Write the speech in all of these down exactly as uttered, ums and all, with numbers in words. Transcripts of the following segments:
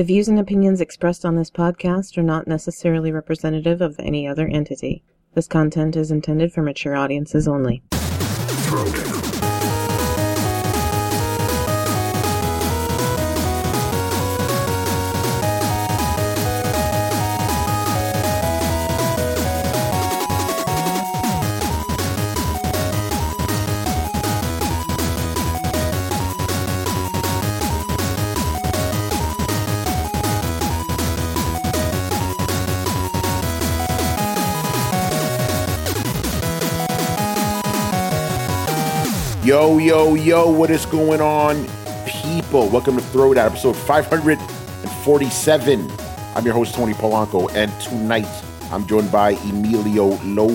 The views and opinions expressed on this podcast are not necessarily representative of any other entity. This content is intended for mature audiences only. Yo, yo, yo, what is going on, people? Welcome to Throw It Out, episode five forty-seven. I'm your host, Tony Polanco, and tonight I'm joined by Emilio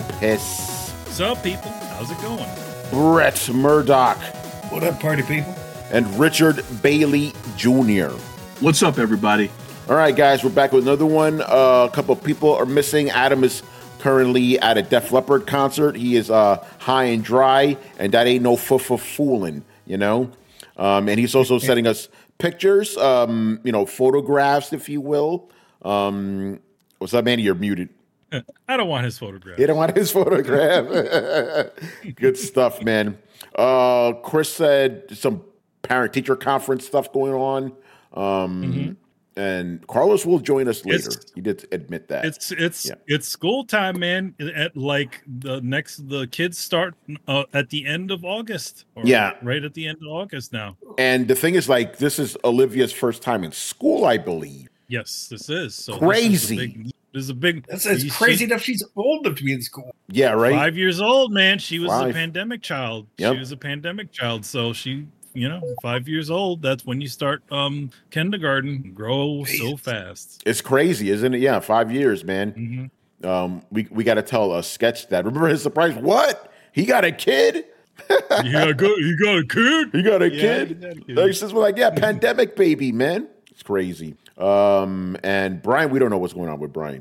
Lopez. What's up, people? How's it going? Brett Murdoch. What up, party people? And Richard Bailey Junior What's up, everybody? All right, guys, we're back with another one. Uh, a couple of people are missing. Adam is currently at a Def Leppard concert. He is uh, high and dry, and that ain't no f-f-fooling, you know? Um, and he's also sending us pictures, um, you know, photographs, if you will. Um, what's up, Manny? You're muted. I don't want his photograph. You don't want his photograph? Good stuff, man. Uh, Chris said some parent-teacher conference stuff going on. Um mm-hmm. And Carlos will join us later. It's, he did admit that. It's it's yeah. it's school time, man. At like the next, the kids start uh, at the end of August. Or yeah, right at the end of August now. And the thing is, like, this is Olivia's first time in school, I believe. Yes, this is so crazy. This is a big. This is crazy she, enough. She's old enough to be in school. Yeah, right. Five years old, man. She was Five. a pandemic child. Yep. She was a pandemic child. So she. You know, five years old, that's when you start um, kindergarten. Grow so fast. It's crazy, isn't it? Yeah, five years, man. Mm-hmm. Um, we we got to tell a sketch that. Remember his surprise? What? He got a kid? he, got a good, he got a kid? He got a yeah, kid? He got a kid. Like, since we're like, yeah, pandemic baby, man. It's crazy. Um, and Brian, we don't know what's going on with Brian.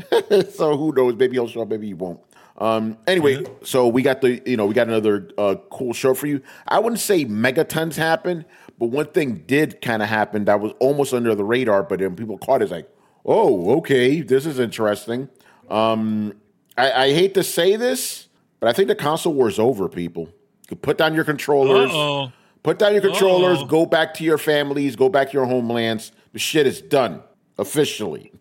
So who knows? Maybe he'll show up, maybe he won't. Um, anyway, yeah. So we got the, you know, we got another uh, cool show for you. I wouldn't say megatons happened, but one thing did kind of happen that was almost under the radar, but then people caught it, it's like, oh, okay, this is interesting. Um, I, I hate to say this, but I think the console war is over, people. You put down your controllers, Uh-oh. put down your controllers, Uh-oh. go back to your families, go back to your homelands. The shit is done. Officially.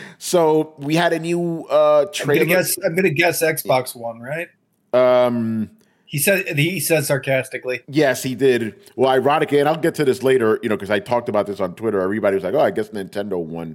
So we had a new uh trailer. I'm gonna guess, I'm gonna guess Xbox One, right? Um he said he said sarcastically. Yes, he did. Well, ironically, and I'll get to this later, you know, because I talked about this on Twitter. Everybody was like, oh, I guess Nintendo won.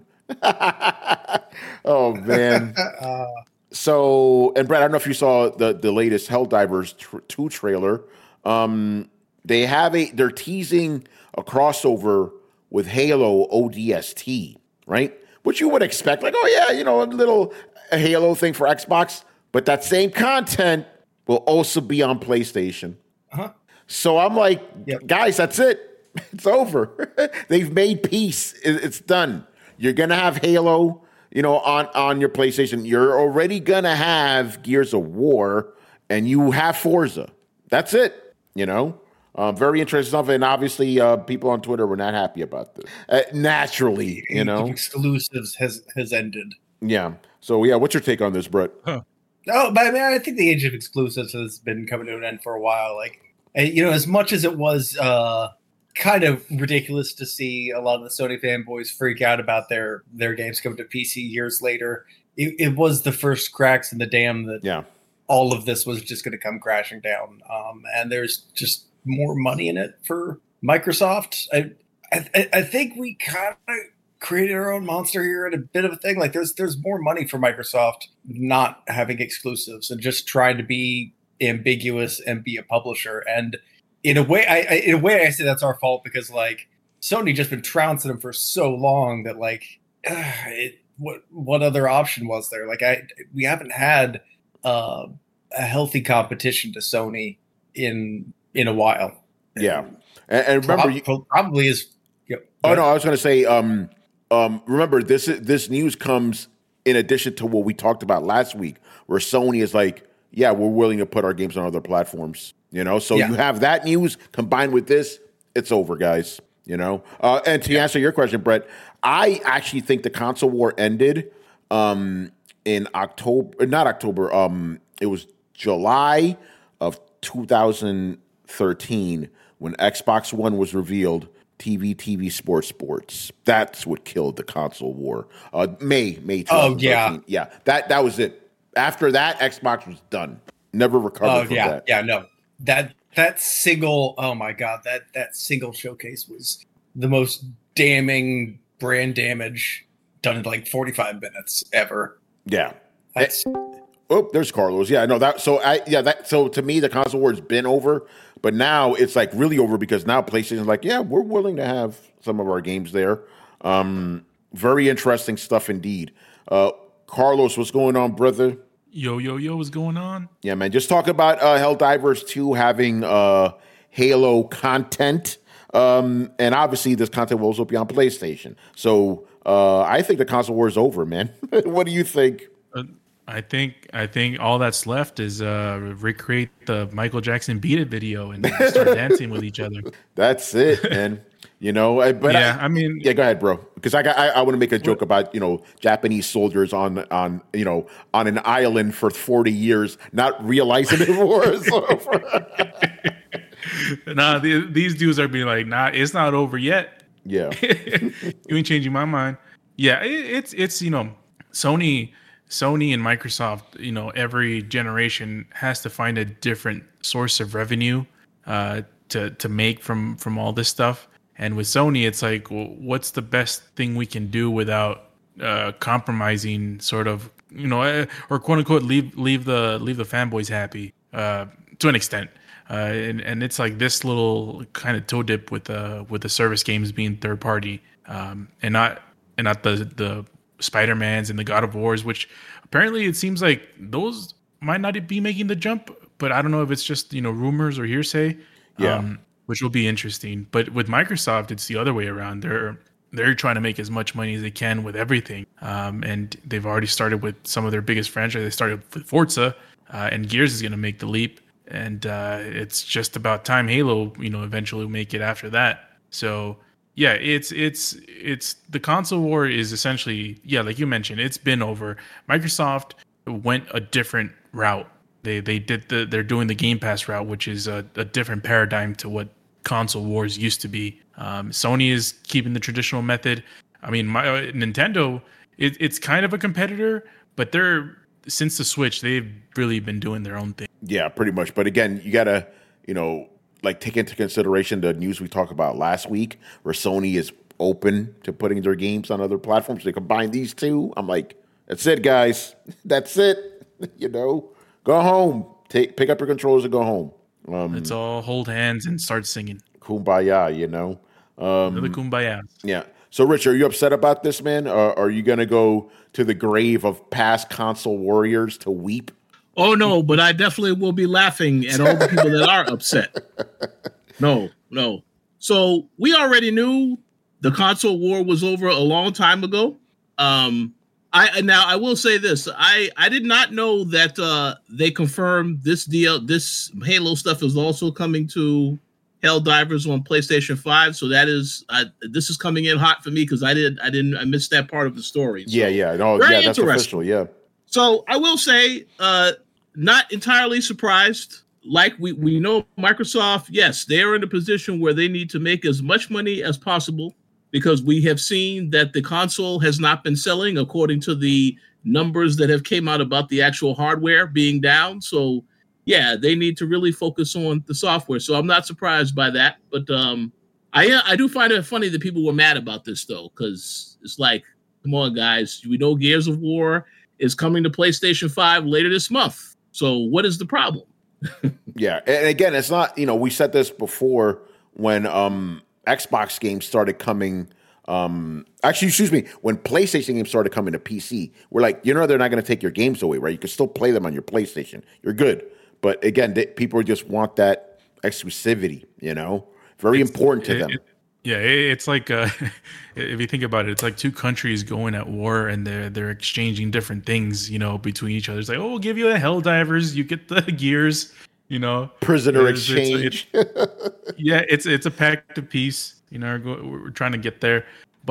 Oh man. uh, so and Brad, I don't know if you saw the the latest Helldivers tr- two trailer. Um they have a they're teasing a crossover with Halo O D S T. Right? Which you would expect, like, oh, yeah, you know, a little a Halo thing for Xbox, but that same content will also be on PlayStation. Uh-huh. So I'm like, yep. Guys, that's it. It's over. They've made peace. It's done. You're going to have Halo, you know, on, on your PlayStation. You're already going to have Gears of War, and you have Forza. That's it, you know? Um, very interesting stuff, and obviously, uh, people on Twitter were not happy about this. Uh, naturally, you know, exclusives has has ended. Yeah. So, yeah, what's your take on this, Brett? Huh. Oh, but I mean, I think the age of exclusives has been coming to an end for a while. Like, you know, as much as it was uh, kind of ridiculous to see a lot of the Sony fanboys freak out about their their games coming to P C years later, it, it was the first cracks in the dam that yeah. all of this was just going to come crashing down. Um, and there's just more money in it for Microsoft. I, I, I think we kind of created our own monster here and a bit of a thing. Like there's, there's more money for Microsoft not having exclusives and just trying to be ambiguous and be a publisher. And in a way, I, I in a way I say that's our fault because like Sony just been trouncing them for so long that like, uh, it, what, what other option was there? Like I, we haven't had uh, a healthy competition to Sony in, in a while. Yeah. And, and remember, Prob- probably is. Yep. Oh no, I was going to say, um, um, remember this, this news comes in addition to what we talked about last week, where Sony is like, yeah, we're willing to put our games on other platforms, you know? So yeah. You have that news combined with this, it's over, guys, you know? Uh, and to yeah. answer your question, Brett, I actually think the console war ended um, in October, not October. Um, it was July of two thousand thirteen when Xbox One was revealed. T V, T V, sports, sports. That's what killed the console war. Uh, May, May. Oh yeah, yeah. That that was it. After that, Xbox was done. Never recovered oh from yeah, that. yeah. No, that that single. Oh my god, that that single showcase was the most damning brand damage done in like forty-five minutes ever. Yeah. That's. Oh, there's Carlos. Yeah, no, that so I yeah, that so to me the console war's been over, but now it's like really over because now PlayStation's like, yeah, we're willing to have some of our games there. Um, very interesting stuff indeed. Uh, Carlos, what's going on, brother? Yo, yo, yo, what's going on? Yeah, man. Just talk about uh, Helldivers two having uh, Halo content. Um, and obviously this content will also be on PlayStation. So uh, I think the console war is over, man. What do you think? Uh, I think I think all that's left is uh, recreate the Michael Jackson Beat It video and start dancing with each other. That's it, man. You know, I, but yeah, I, I mean, yeah, go ahead, bro. Because I got, I, I want to make a joke about you know Japanese soldiers on on you know on an island for forty years, not realizing the war is over. Nah, the, these dudes are being like, nah, it's not over yet. Yeah, you ain't changing my mind. Yeah, it, it's it's you know Sony. Sony and Microsoft, you know, every generation has to find a different source of revenue uh, to to make from from all this stuff. And with Sony, it's like, well, what's the best thing we can do without uh, compromising, sort of, you know, uh, or quote unquote, leave leave the leave the fanboys happy uh, to an extent. Uh, and and it's like this little kind of toe dip with uh with the service games being third party, um, and not and not the the Spider-Mans and the God of Wars, which apparently it seems like those might not be making the jump, but I don't know if it's just, you know, rumors or hearsay. Yeah. Um, which will be interesting. But with Microsoft, it's the other way around. They're they're trying to make as much money as they can with everything. Um, and they've already started with some of their biggest franchises. They started with Forza, uh, and Gears is going to make the leap. And uh, it's just about time Halo, you know, eventually will make it after that. So yeah, it's it's it's the console war is essentially, yeah, like you mentioned, it's been over. Microsoft went a different route. They they did the they're doing the Game Pass route, which is a, a different paradigm to what console wars used to be. Um, Sony is keeping the traditional method. I mean, my, uh, Nintendo, it, it's kind of a competitor, but they're since the Switch, they've really been doing their own thing. Yeah, pretty much. But again, you gotta, you know. like take into consideration the news we talked about last week where Sony is open to putting their games on other platforms. They combine these two. I'm like, that's it, guys. That's it. You know, go home. Take pick up your controllers and go home. Um, Let's all hold hands and start singing. Kumbaya, you know. Um, Another kumbaya. Yeah. So, Rich, are you upset about this, man? Or are you going to go to the grave of past console warriors to weep? Oh, no, but I definitely will be laughing at all the people that are upset. No, no. So we already knew the console war was over a long time ago. Um, I now I will say this: I I did not know that uh, they confirmed this deal. This Halo stuff is also coming to Helldivers on PlayStation five. So that is uh, this is coming in hot for me because I did I didn't I missed that part of the story. So, yeah, yeah, no, yeah, that's official. Yeah. So I will say. Uh, Not entirely surprised. Like we, we know Microsoft, yes, they're in a position where they need to make as much money as possible because we have seen that the console has not been selling according to the numbers that have came out about the actual hardware being down. So yeah, they need to really focus on the software. So I'm not surprised by that. But um, I I do find it funny that people were mad about this though, because it's like, come on, guys, we know Gears of War is coming to PlayStation five later this month. So what is the problem? Yeah. And again, it's not, you know, we said this before when um, Xbox games started coming. Um, actually, excuse me, when PlayStation games started coming to P C, we're like, you know, they're not going to take your games away, right? You can still play them on your PlayStation. You're good. But again, they, people just want that exclusivity, you know, very it's, important to it, them. It, Yeah, it's like uh, if you think about it, it's like two countries going at war and they're they're exchanging different things, you know, between each other. It's like, oh, we'll give you the Helldivers, you get the Gears, you know, prisoner it's, exchange. It's, it's, yeah, it's it's a pact of peace. You know, we're trying to get there, but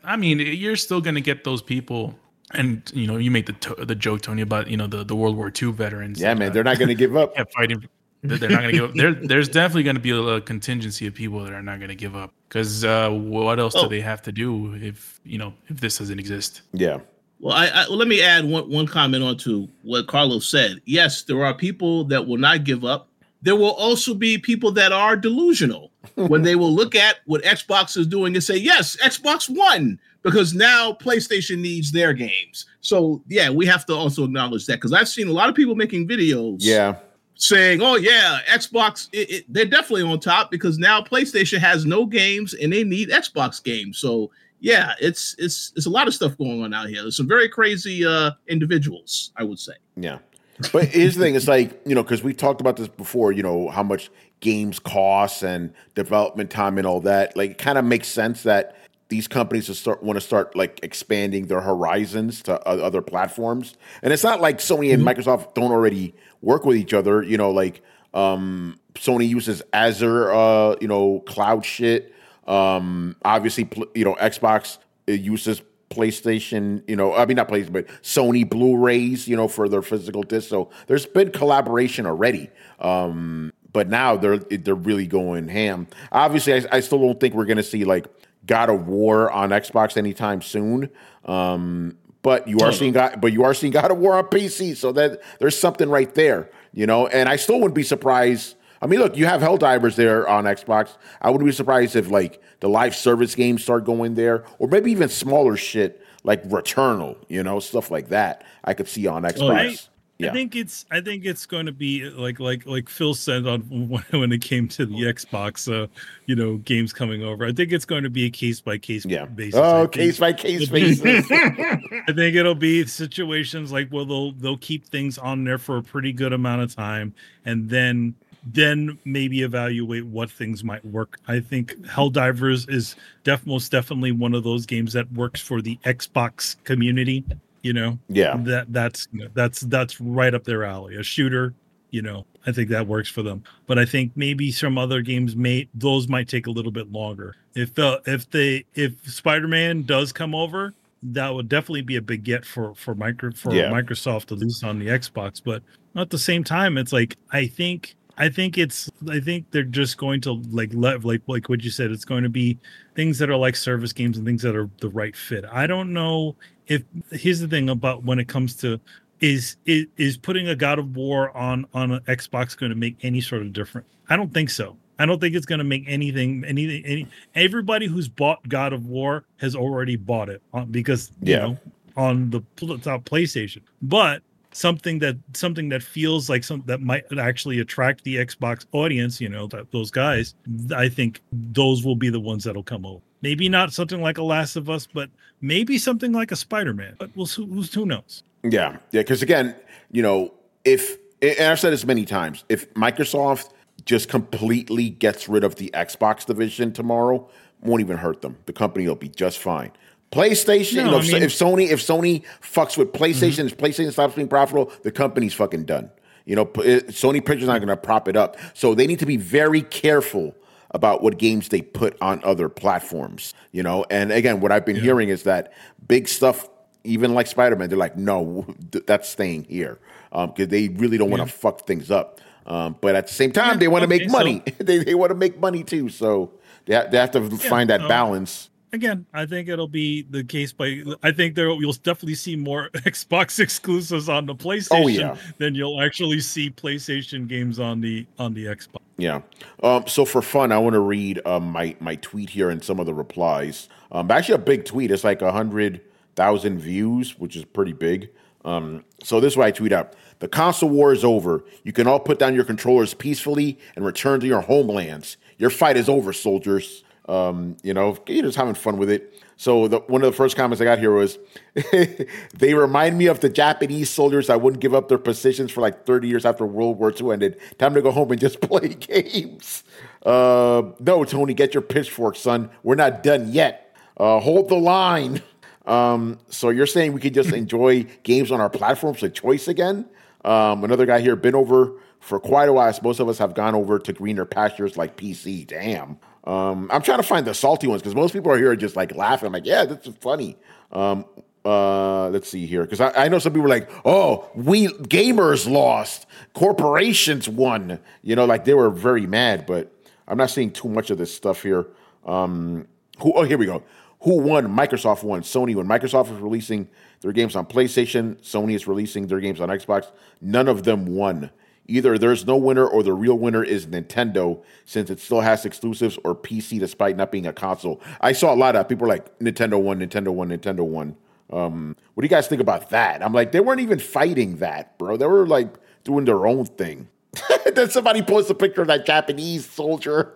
I mean, you're still going to get those people. And, you know, you made the to- the joke, Tony, about, you know, the, the World War Two veterans. Yeah, that, man, uh, they're not going to give up. Kept fighting. They're not going to give up. There, there's definitely going to be a, a contingency of people that are not going to give up. Because uh, what else Oh. do they have to do if, you know, if this doesn't exist? Yeah. Well, I, I well, let me add one, one comment on to what Carlos said. Yes, there are people that will not give up. There will also be people that are delusional when they will look at what Xbox is doing and say, yes, Xbox won, because now PlayStation needs their games. So, yeah, we have to also acknowledge that, because I've seen a lot of people making videos Yeah. saying, oh, yeah, Xbox, it, it, they're definitely on top because now PlayStation has no games and they need Xbox games. So, yeah, it's it's it's a lot of stuff going on out here. There's some very crazy uh, individuals, I would say. Yeah. But here's the thing. It's like, you know, because we talked about this before, you know, how much games cost and development time and all that. Like, it kind of makes sense that these companies will start, want to start, like, expanding their horizons to other platforms. And it's not like Sony and mm-hmm. Microsoft don't already work with each other. You know, like, um, Sony uses Azure, uh, you know, cloud shit. Um, obviously, you know, Xbox uses PlayStation, you know, I mean, not PlayStation, but Sony Blu-rays, you know, for their physical discs. So there's been collaboration already. Um, but now they're they're really going ham. Obviously, I, I still don't think we're going to see like God of War on Xbox anytime soon. Um, but you are seeing God, but you are seeing God of War on P C. So that there's something right there, you know. And I still wouldn't be surprised. I mean, look, you have Helldivers there on Xbox. I wouldn't be surprised if, like, the live service games start going there, or maybe even smaller shit like Returnal, you know, stuff like that. I could see on Xbox. Oh, I, yeah. I think it's I think it's going to be like like like Phil said on when it came to the Xbox, uh, you know, games coming over. I think it's going to be a case by case yeah. basis. Oh, case by case basis. I think it'll be situations like where they'll they'll keep things on there for a pretty good amount of time, and then. then maybe evaluate what things might work. I think Helldivers is def- most definitely one of those games that works for the Xbox community. You know, yeah, that that's that's that's right up their alley. A shooter, you know, I think that works for them. But I think maybe some other games may those might take a little bit longer. If uh, if they if Spider-Man does come over, that would definitely be a big get for for micro for yeah. Microsoft, at least on the Xbox. But at the same time, it's like I think. I think it's. I think they're just going to like let like like what you said. It's going to be things that are like service games and things that are the right fit. I don't know if. Here's the thing about when it comes to is is, is putting a God of War on on an Xbox going to make any sort of difference? I don't think so. I don't think it's going to make anything. Anything. Any. Everybody who's bought God of War has already bought it on, because you yeah. know on the top PlayStation, but. Something that something that feels like something that might actually attract the Xbox audience, you know, that, those guys. I think those will be the ones that'll come over. Maybe not something like a Last of Us, but maybe something like a Spider-Man. But we'll who, who knows? Yeah, yeah. Because again, you know, if and I've said this many times, if Microsoft just completely gets rid of the Xbox division tomorrow, won't even hurt them. The company will be just fine. PlayStation, no, you know, I mean, if Sony, if Sony fucks with PlayStation, mm-hmm. if PlayStation stops being profitable, the company's fucking done. You know, Sony Pictures not going to prop it up, so they need to be very careful about what games they put on other platforms. You know, and again, what I've been yeah. hearing is that big stuff, even like Spider-Man, they're like, no, th- that's staying here because um, they really don't want to yeah. fuck things up. Um, but at the same time, yeah, they want to okay, make money. So, they they want to make money too, so they ha- they have to yeah, find that um, balance. Again, I think it'll be the case by. I think there you'll definitely see more Xbox exclusives on the PlayStation oh, yeah. than you'll actually see PlayStation games on the on the Xbox. Yeah. Um, so for fun, I want to read um, my my tweet here and some of the replies. Um, actually, a big tweet. It's like a hundred thousand views, which is pretty big. Um, so this is what I tweet out: the console war is over. You can all put down your controllers peacefully and return to your homelands. Your fight is over, soldiers. Um, you know, you're just having fun with it. So the, one of the first comments I got here was, they remind me of the Japanese soldiers that wouldn't give up their positions for like thirty years after World War Two ended. Time to go home and just play games. Uh, no, Tony, get your pitchfork, son. We're not done yet. Uh, hold the line. Um, so you're saying we could just enjoy games on our platforms of choice again? Um, another guy here, been over for quite a while. Most of us have gone over to greener pastures like P C. Damn. Um, I'm trying to find the salty ones because most people are here just like laughing. I'm like, yeah, this is funny. Um, uh, let's see here because I, I know some people are like, oh, we gamers lost, corporations won. You know, like they were very mad. But I'm not seeing too much of this stuff here. Um, who? Oh, here we go. Who won? Microsoft won. Sony won. Microsoft is releasing their games on PlayStation. Sony is releasing their games on Xbox. None of them won. Either there's no winner or the real winner is Nintendo, since it still has exclusives, or P C despite not being a console. I saw a lot of people like Nintendo won, Nintendo won, Nintendo won. Um, what do you guys think about that? I'm like, they weren't even fighting that, bro. They were like doing their own thing. Then somebody posts a picture of that Japanese soldier.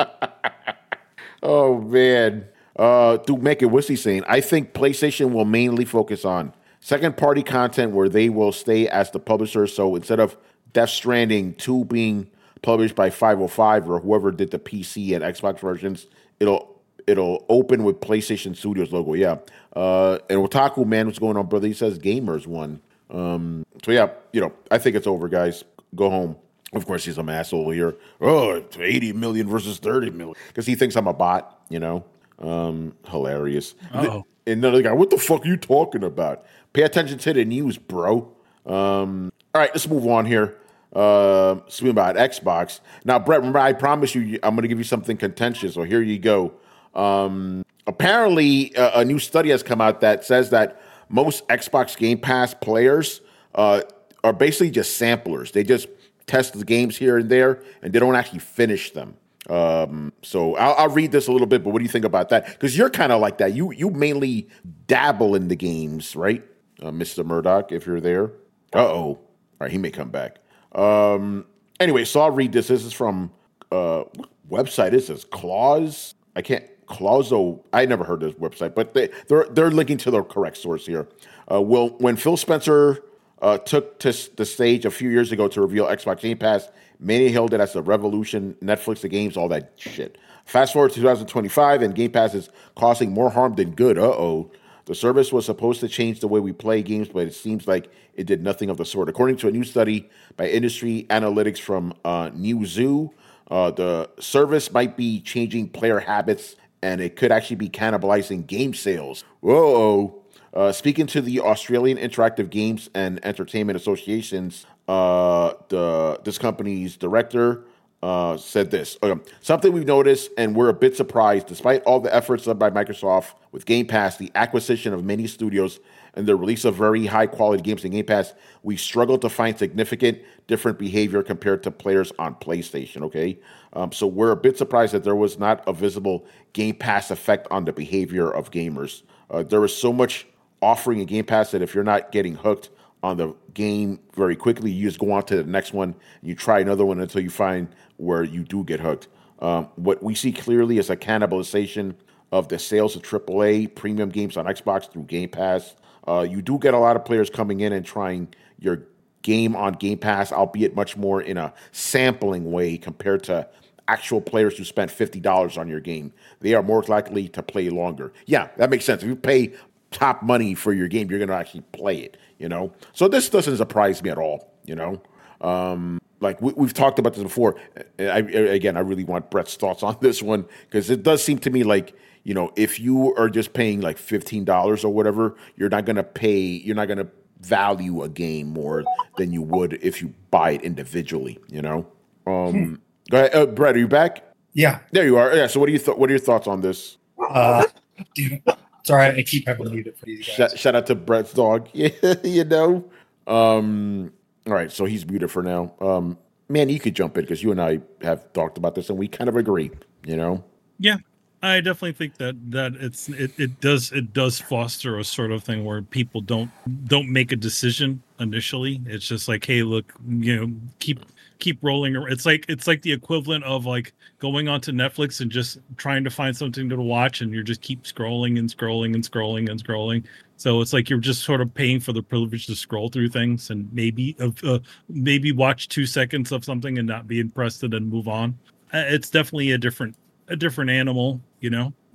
Oh, man. Uh, to make it Wissy saying, I think PlayStation will mainly focus on second-party content where they will stay as the publisher. So instead of Death Stranding two being published by five oh five or whoever did the P C and Xbox versions, it'll it'll open with PlayStation Studios logo. Yeah. Uh, and Otaku, man, what's going on, brother? He says gamers won. Um, so, yeah, you know, I think it's over, guys. Go home. Of course, he's some asshole here. Oh, it's eighty million versus thirty million. Because he thinks I'm a bot, you know. Um, hilarious. Uh-oh. And another guy, what the fuck are you talking about? Pay attention to the news, bro. Um, all right, let's move on here. Uh, speaking about Xbox. Now, Brett, remember I promised you I'm going to give you something contentious, so here you go. Um, apparently, uh, a new study has come out that says that most Xbox Game Pass players uh, are basically just samplers. They just test the games here and there, and they don't actually finish them. Um, so I'll, I'll read this a little bit, but what do you think about that? Because you're kind of like that. You you mainly dabble in the games, right, uh, Mister Murdoch, if you're there? Uh-oh. All right, he may come back. Um, anyway, so I'll read this. This is from, uh, what website is this? Clause? I can't, Clauso. I never heard this website, but they, they're, they're linking to the correct source here. Uh, well, when Phil Spencer uh, took to the stage a few years ago to reveal Xbox Game Pass, many hailed it as a revolution, Netflix, the games, all that shit. Fast forward to twenty twenty-five, and Game Pass is causing more harm than good. Uh-oh. The service was supposed to change the way we play games, but it seems like it did nothing of the sort. According to a new study by industry analytics from uh, Newzoo, uh, the service might be changing player habits, and it could actually be cannibalizing game sales. Whoa. Uh, speaking to the Australian Interactive Games and Entertainment Associations, uh, the this company's director uh, said this. Okay. Something we've noticed, and we're a bit surprised, despite all the efforts done by Microsoft with Game Pass, the acquisition of many studios, and the release of very high-quality games in Game Pass, we struggle to find significant different behavior compared to players on PlayStation, okay? Um, so we're a bit surprised that there was not a visible Game Pass effect on the behavior of gamers. Uh, there is so much offering in Game Pass that if you're not getting hooked on the game very quickly, you just go on to the next one, and you try another one until you find where you do get hooked. Um, what we see clearly is a cannibalization of the sales of triple A premium games on Xbox through Game Pass. Uh, you do get a lot of players coming in and trying your game on Game Pass, albeit much more in a sampling way compared to actual players who spent fifty dollars on your game. They are more likely to play longer. Yeah, that makes sense. If you pay top money for your game, you're going to actually play it, you know? So this doesn't surprise me at all, you know? Um, like we, we've talked about this before. I, I, again, I really want Brett's thoughts on this one because it does seem to me like, you know, if you are just paying like fifteen dollars or whatever, you're not going to pay, you're not going to value a game more than you would if you buy it individually, you know? Um, hmm. Go ahead. Uh, Brett, are you back? Yeah. There you are. Yeah. So what do you th- what are your thoughts on this? Uh, sorry, I keep having to mute it for these guys. Shout, shout out to Brett's dog. Yeah, you know? Um, all right. So he's muted for now. Um, man, you could jump in because you and I have talked about this and we kind of agree, you know? Yeah. I definitely think that that it's it, it does it does foster a sort of thing where people don't don't make a decision initially. It's just like, hey, look, you know, keep keep rolling. It's like it's like the equivalent of like going onto Netflix and just trying to find something to watch, and you just keep scrolling and scrolling and scrolling and scrolling. So it's like you're just sort of paying for the privilege to scroll through things and maybe uh, maybe watch two seconds of something and not be impressed and then move on. Uh, it's definitely a different. a different animal, you know,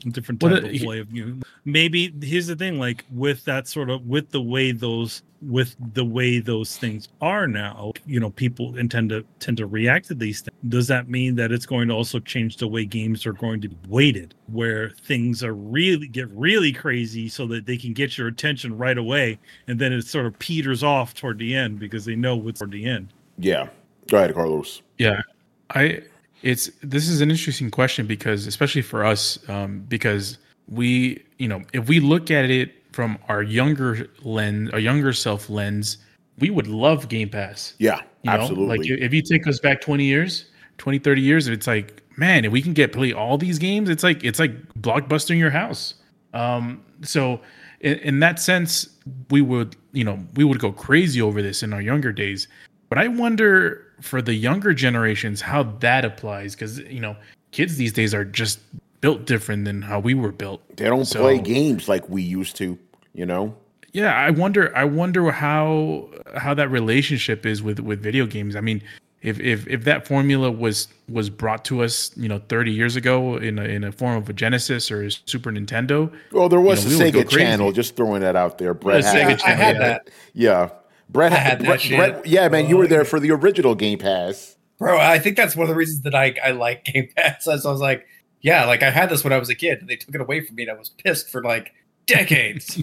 a different Well, type the- of play of you. Maybe here's the thing, like with that sort of with the way those with the way those things are now, you know, people intend to tend to react to these things. Does that mean that it's going to also change the way games are going to be weighted, where things are really get really crazy so that they can get your attention right away, and then it sort of peters off toward the end because they know what's toward the end? Yeah. Go ahead, Carlos. Yeah, I it's this is an interesting question because especially for us, um, because we, you know, if we look at it from our younger lens, our younger self lens, we would love Game Pass. Yeah, You know, absolutely. like if you take us back twenty years, twenty, thirty years, it's like, man, if we can get play all these games, it's like it's like blockbustering your house. Um, so in, in that sense, we would, you know, we would go crazy over this in our younger days. But I wonder for the younger generations how that applies, because you know, kids these days are just built different than how we were built. They don't So- play games like we used to, you know? Yeah, I wonder. I wonder how how that relationship is with, with video games. I mean, if, if if that formula was was brought to us, you know, thirty years ago in a, in a form of a Genesis or a Super Nintendo. Well, there was You know, a we would go Sega crazy. channel, just throwing that out there. Brett Yeah, had, Sega I channel, had yeah. that. Yeah. Brett I had, had that Brett, shit. Brett- yeah, man, you were there for the original Game Pass. Bro, I think that's one of the reasons that I, I like Game Pass. So I was like, yeah, like I had this when I was a kid, and they took it away from me, and I was pissed for like decades.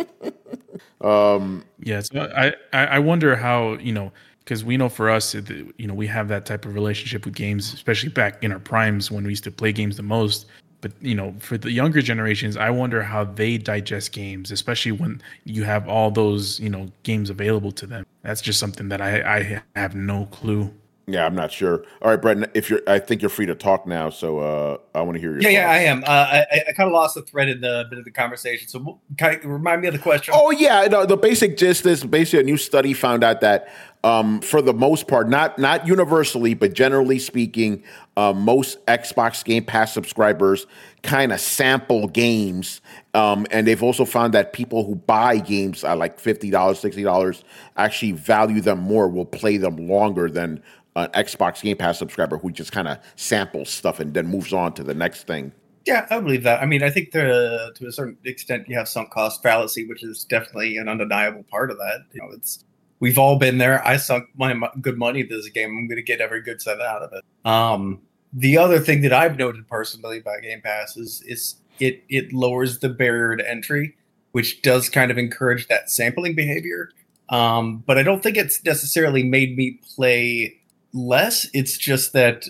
Um, Yeah, so I I I wonder how, you know, because we know for us, it- you know, we have that type of relationship with games, especially back in our primes when we used to play games the most. But you know, for the younger generations, I wonder how they digest games, especially when you have all those, you know, games available to them. That's just something that I I have no clue. yeah, I'm not sure. All right, Brett, if you're, I think you're free to talk now, so uh, I want to hear your yeah, yeah, thoughts. I am. Uh, I, I kind of lost the thread in the bit of the conversation. So, kind of remind me of the question. Oh yeah, no, the basic gist is basically a new study found out that um, for the most part, not not universally, but generally speaking, uh, most Xbox Game Pass subscribers kind of sample games, um, and they've also found that people who buy games at like fifty dollars, sixty dollars actually value them more, will play them longer than an Xbox Game Pass subscriber who just kind of samples stuff and then moves on to the next thing. Yeah, I believe that. I mean, I think to to a certain extent, you have sunk cost fallacy, which is definitely an undeniable part of that. You know, it's we've all been there. I sunk my mo- good money into this game. I'm going to get every good cent out of it. Um, the other thing that I've noted personally about Game Pass is is it it lowers the barrier to entry, which does kind of encourage that sampling behavior. Um, but I don't think it's necessarily made me play less. It's just that.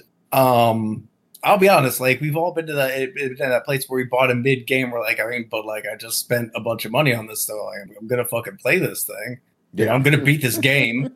Um, I'll be honest, like we've all been to that been to that place where we bought a mid game. We're like, I mean, but like I just spent a bunch of money on this, so like, I'm gonna fucking play this thing. You know, I'm gonna beat this game.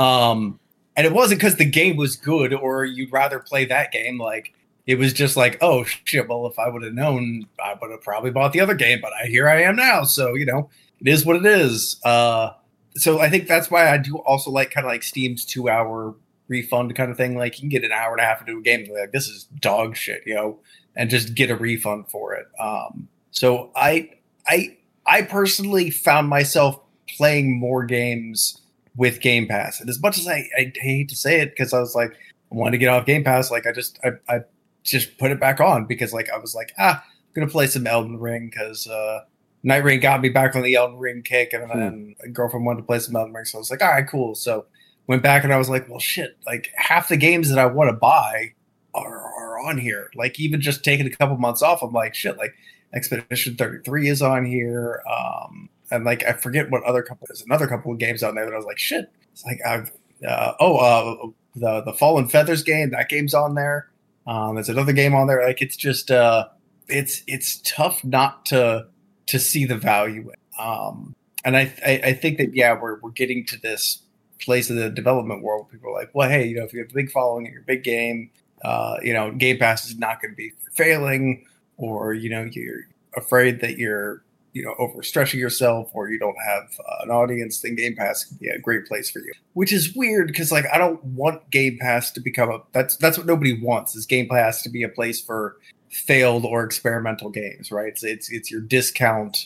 Um, and it wasn't because the game was good or you'd rather play that game. Like it was just like, oh shit. Well, if I would have known, I would have probably bought the other game. But I here I am now. So you know, it is what it is. Uh, so I think that's why I do also like kind of like Steam's two hour refund kind of thing. Like you can get an hour and a half into a game, and be like this is dog shit, you know, and just get a refund for it. Um, so I, I, I personally found myself playing more games with Game Pass, and as much as I, I hate to say it because I was like, I wanted to get off Game Pass, like I just, I, I just put it back on because like I was like, ah, I'm gonna play some Elden Ring because uh, Night Rain got me back on the Elden Ring kick, and then a girlfriend wanted to play some Elden Ring, so I was like, all right, cool. So went back and I was like, well, shit, like half the games that I want to buy are, are on here. Like even just taking a couple months off, I'm like, shit, like Expedition thirty-three is on here. Um, and like, I forget what other couple, there's another couple of games on there that I was like, shit. It's like, I've, uh, oh, uh, the, the Fallen Feathers game, that game's on there. Um, there's another game on there. Like, it's just, uh, it's, it's tough not to, to see the value. Um, and I, I, I think that, yeah, we're, we're getting to this place in the development world where people are like, well, hey, you know, if you have a big following in your big game, uh, you know, Game Pass is not going to be failing, or, you know, you're afraid that you're, you know, overstretching yourself, or you don't have uh, an audience, then Game Pass can be a great place for you. Which is weird because, like, I don't want Game Pass to become a, that's, that's what nobody wants, is Game Pass to be a place for failed or experimental games, right? It's, it's, it's your discount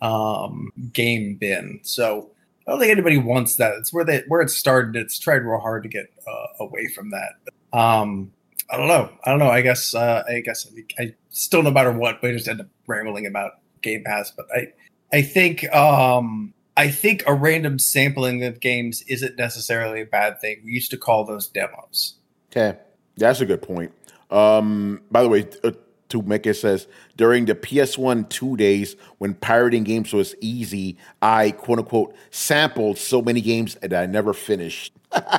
um, game bin. So, I don't think anybody wants that. It's where they where it started. It's tried real hard to get uh, away from that. Um, I don't know. I don't know. I guess. Uh, I guess. I still, no matter what, we just end up rambling about Game Pass. But I, I think, um, I think a random sampling of games isn't necessarily a bad thing. We used to call those demos. Okay, that's a good point. Um, by the way, uh, to make it says during the P S one two days when pirating games was easy, I quote unquote sampled so many games that I never finished.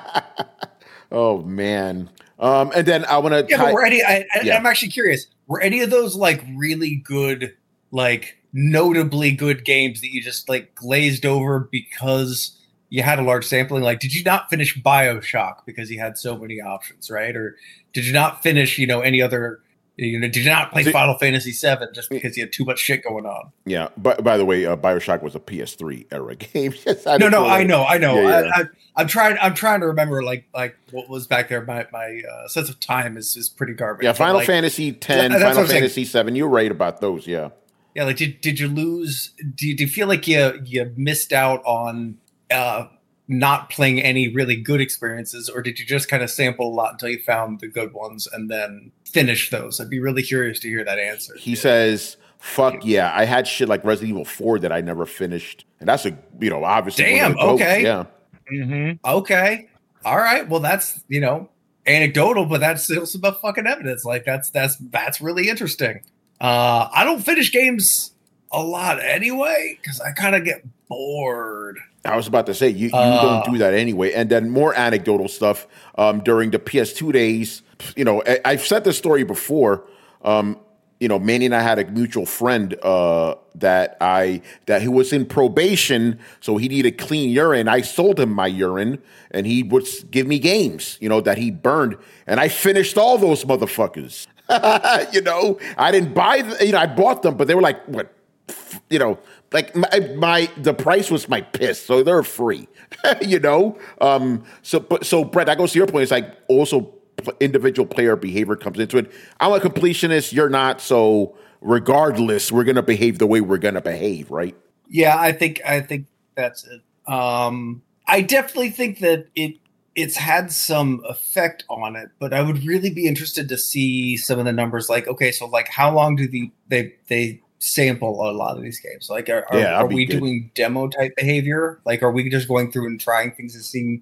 Oh man. Um, and then I want to. Yeah, tie- but were any? I, I, Yeah. I'm actually curious. Were any of those like really good, like notably good games that you just like glazed over because you had a large sampling? Like, did you not finish BioShock because you had so many options, right? Or did you not finish, you know, any other? You know, did you not play See- Final Fantasy seven just because you had too much shit going on? Yeah. But by the way, uh, BioShock was a P S three era game. Yes, I No, didn't no, know I that. know, I know. Yeah, yeah. I, I, I'm trying. I'm trying to remember, like, like what was back there. My my uh, sense of time is is pretty garbage. Yeah, But, Final like, Fantasy ten, That's what Final I'm saying. Fantasy seven. You're right about those. Yeah. Yeah, like did did you lose? Do you, do you feel like you you missed out on uh, not playing any really good experiences, or did you just kind of sample a lot until you found the good ones and then finish those? I'd be really curious to hear that answer. He says, "Fuck yeah, I had shit like Resident Evil four that I never finished, and that's a you know obviously one of Damn, the goats, okay. yeah, Mm-hmm. Okay, all right. Well, that's you know anecdotal, but that's still some fucking evidence. Like that's that's that's really interesting. Uh, I don't finish games a lot anyway because I kind of get bored. I was about to say you, you Uh, don't do that anyway." And then more anecdotal stuff um, during the P S two days. You know, I, I've said this story before. Um, you know, Manny and I had a mutual friend uh, that I that he was in probation, so he needed clean urine. I sold him my urine, and he would s- give me games, you know, that he burned, and I finished all those motherfuckers. You know, I didn't buy, the, you know, I bought them, but they were like what, you know, like my, my the price was my piss, so they're free. You know, um, so but so Brett, that goes to your point. It's like also individual player behavior comes into it. I'm a completionist. You're not. So regardless, we're going to behave the way we're going to behave, right? Yeah, I think I think that's it. Um, I definitely think that it it's had some effect on it, but I would really be interested to see some of the numbers. Like, okay, so like, how long do the they they sample a lot of these games? Like, are, are, Yeah, that'd are be we good. doing demo type behavior? Like, are we just going through and trying things and seeing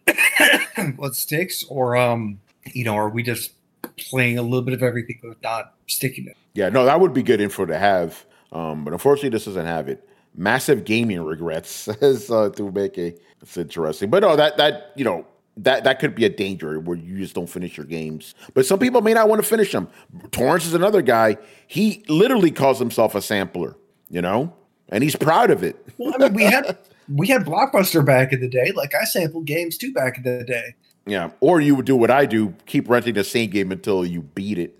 what sticks, or um, you know, are we just playing a little bit of everything but not sticking it? Yeah, no, that would be good info to have. Um, but unfortunately, this doesn't have it. Massive gaming regrets says uh, to make a. It's interesting, but no, that that you know that that could be a danger where you just don't finish your games. But some people may not want to finish them. Torrance is another guy. He literally calls himself a sampler, you know, and he's proud of it. Well, I mean, we had we had Blockbuster back in the day. Like, I sampled games too back in the day. Yeah, or you would do what I do: keep renting the same game until you beat it.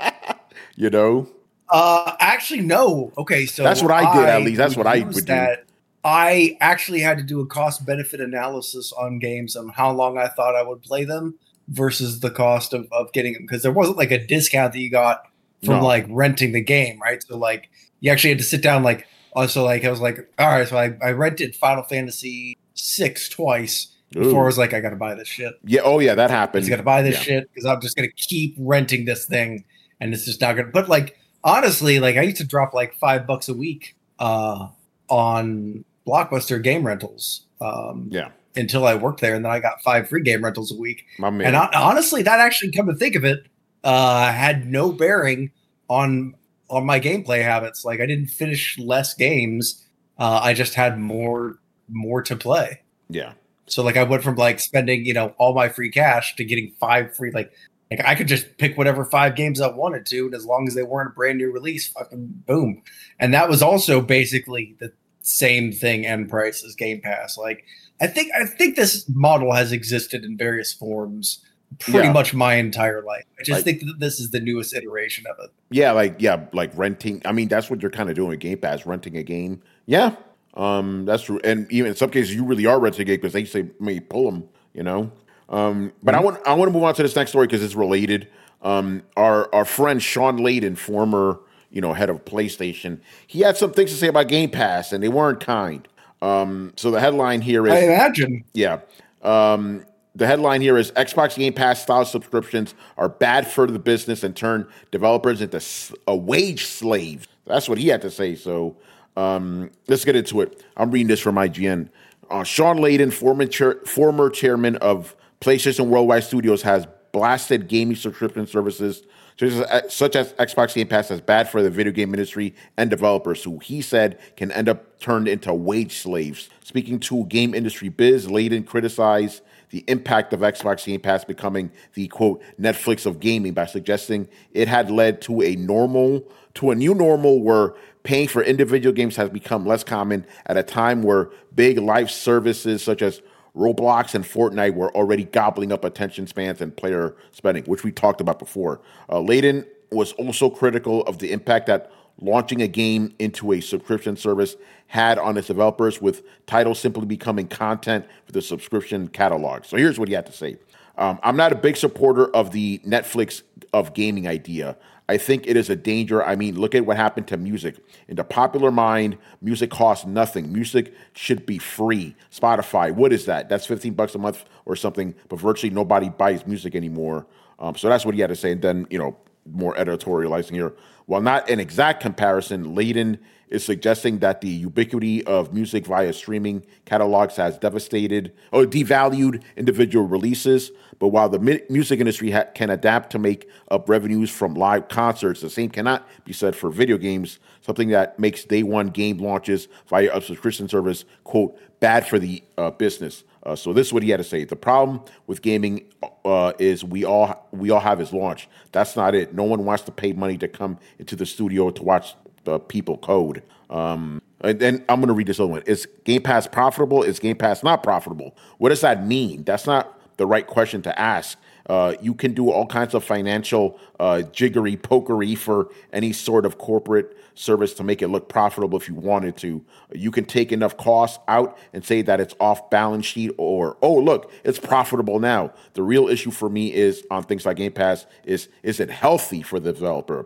You know. Uh, actually, no. Okay, so That's what I did, at least. That's what I use would do. that. I actually had to do a cost benefit analysis on games on how long I thought I would play them versus the cost of, of getting them, because there wasn't like a discount that you got from No. like renting the game, right? So like you actually had to sit down. Like also, like I was like, all right, so I, I rented Final Fantasy six twice before Ooh. I was like, I got to buy this shit. Yeah. Oh, yeah, that I happened. just got to buy this Yeah. shit because I'm just going to keep renting this thing, and it's just not going to. But like honestly, like I used to drop like five bucks a week uh, on Blockbuster game rentals um, Yeah, until I worked there, and then I got five free game rentals a week. my man. And I, honestly, that actually, come to think of it, uh, had no bearing on on my gameplay habits. Like I didn't finish less games. Uh, I just had more more to play. yeah. So like I went from like spending, you know, all my free cash to getting five free, like like I could just pick whatever five games I wanted to, and as long as they weren't a brand new release, fucking boom. And that was also basically the same thing end price as Game Pass. Like I think I think this model has existed in various forms pretty Yeah. much my entire life. I just Like- think that this is the newest iteration of it. Yeah, like yeah, like renting. I mean, that's what you're kind of doing with Game Pass, renting a game. Yeah, um, that's true. And even in some cases, you really are renting a game because they say may pull them. You know. Um, but I want I want to move on to this next story because it's related. Um, our our friend Sean Layden, former you know head of PlayStation, he had some things to say about Game Pass, and they weren't kind. Um, so the headline here is I imagine. Yeah. Um, the headline here is Xbox Game Pass style subscriptions are bad for the business and turn developers into a wage slaves. That's what he had to say. So um, let's get into it. I'm reading this from I G N. Uh, Sean Layden, former, chair, former chairman of PlayStation Worldwide Studios, has blasted gaming subscription services such as Xbox Game Pass as bad for the video game industry and developers, who he said can end up turned into wage slaves. Speaking to Game Industry Biz, Layden criticized the impact of Xbox Game Pass becoming the, quote, Netflix of gaming by suggesting it had led to a normal, to a new normal where paying for individual games has become less common at a time where big live services such as Roblox and Fortnite were already gobbling up attention spans and player spending, which we talked about before. Uh, Layden was also critical of the impact that launching a game into a subscription service had on its developers, with titles simply becoming content for the subscription catalog. So here's what he had to say. Um, I'm not a big supporter of the Netflix of gaming idea. I think it is a danger. I mean, look at what happened to music. In the popular mind, music costs nothing. Music should be free. Spotify, what is that? That's fifteen bucks a month or something, but virtually nobody buys music anymore. Um, so that's what he had to say. And then, you know, more editorializing here. While not an exact comparison, Layden is suggesting that the ubiquity of music via streaming catalogs has devastated or devalued individual releases. But while the mi- music industry ha- can adapt to make up revenues from live concerts, the same cannot be said for video games, something that makes day one game launches via a subscription service, quote, bad for the uh, business. Uh, so this is what he had to say. The problem with gaming uh, is we all we all have is launch. That's not it. No one wants to pay money to come into the studio to watch the people code. Um, and then I'm going to read this other one. Is Game Pass profitable? Is Game Pass not profitable? What does that mean? That's not the right question to ask. Uh, you can do all kinds of financial uh, jiggery pokery for any sort of corporate service to make it look profitable if you wanted to. You can take enough costs out and say that it's off balance sheet, or, oh, look, it's profitable now. The real issue for me is on things like Game Pass is, is it healthy for the developer?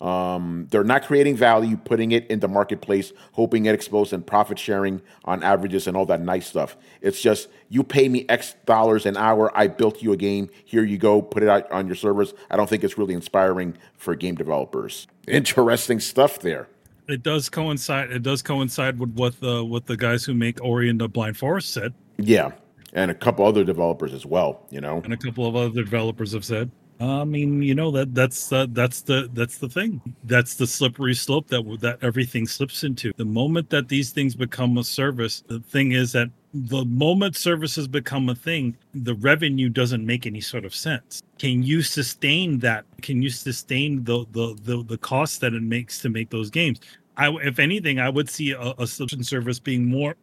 Um, they're not creating value, putting it in the marketplace, hoping it explodes, and profit sharing on averages and all that nice stuff. It's just, you pay me X dollars an hour, I built you a game, here you go, put it out on your servers. I don't think it's really inspiring for game developers. Interesting stuff there. It does coincide. It does coincide with what the what the guys who make Ori and the Blind Forest said. Yeah, and a couple other developers as well. You know, and a couple of other developers have said. I mean, you know that that's uh, that's the that's the thing. That's the slippery slope that that everything slips into. The moment that these things become a service, the thing is that the moment services become a thing, the revenue doesn't make any sort of sense. Can you sustain that? Can you sustain the the the, the cost that it makes to make those games? I, if anything, I would see a, a subscription service being more.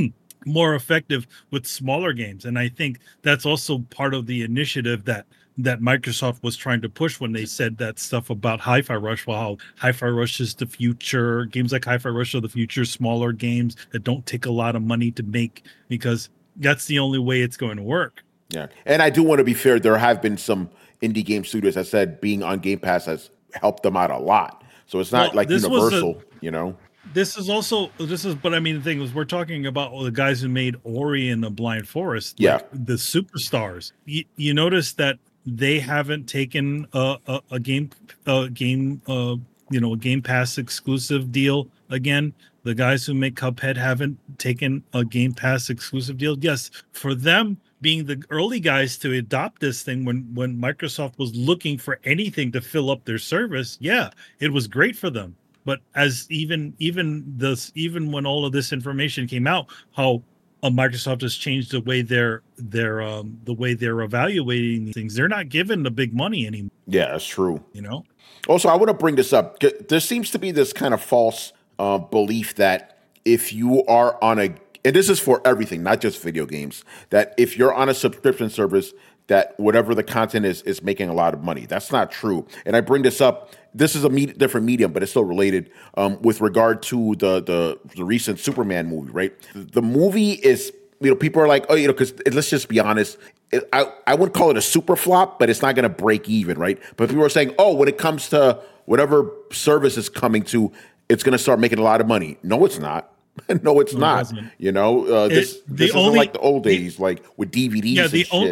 more effective with smaller games, and I think that's also part of the initiative that that Microsoft was trying to push when they said that stuff about Hi-Fi Rush. Well, how Hi-Fi Rush is the future. Games like Hi-Fi Rush are the future. Smaller games that don't take a lot of money to make, because that's the only way it's going to work. Yeah, and I do want to be fair. There have been some indie game studios that said being on Game Pass has helped them out a lot. So it's not well, like universal, a, you know. This is also this is, but I mean, the thing is, we're talking about the guys who made Ori and the Blind Forest, yeah, like the superstars. You, you notice that they haven't taken a, a, a game, a game, uh, you know, a Game Pass exclusive deal again. The guys who make Cuphead haven't taken a Game Pass exclusive deal. Yes, for them being the early guys to adopt this thing when when Microsoft was looking for anything to fill up their service, yeah, it was great for them. But as even even this even when all of this information came out, how uh, Microsoft has changed the way they're they're um, the way they're evaluating these things. They're not given the big money anymore. Yeah, that's true. You know. Also, I want to bring this up. There seems to be this kind of false uh, belief that if you are on a, and this is for everything, not just video games, that if you're on a subscription service, that whatever the content is is making a lot of money. That's not true. And I bring this up. This is a me- different medium, but it's still related um, with regard to the, the the recent Superman movie, right? The movie is, you know, people are like, oh, you know, because let's just be honest. It, I, I wouldn't call it a super flop, but it's not going to break even, right? But people are saying, oh, when it comes to whatever service is coming to, it's going to start making a lot of money. No, it's not. no, it's no, not. It you know, uh, this, it, this isn't only, like the old days, the, like with D V Ds yeah, the and o- shit.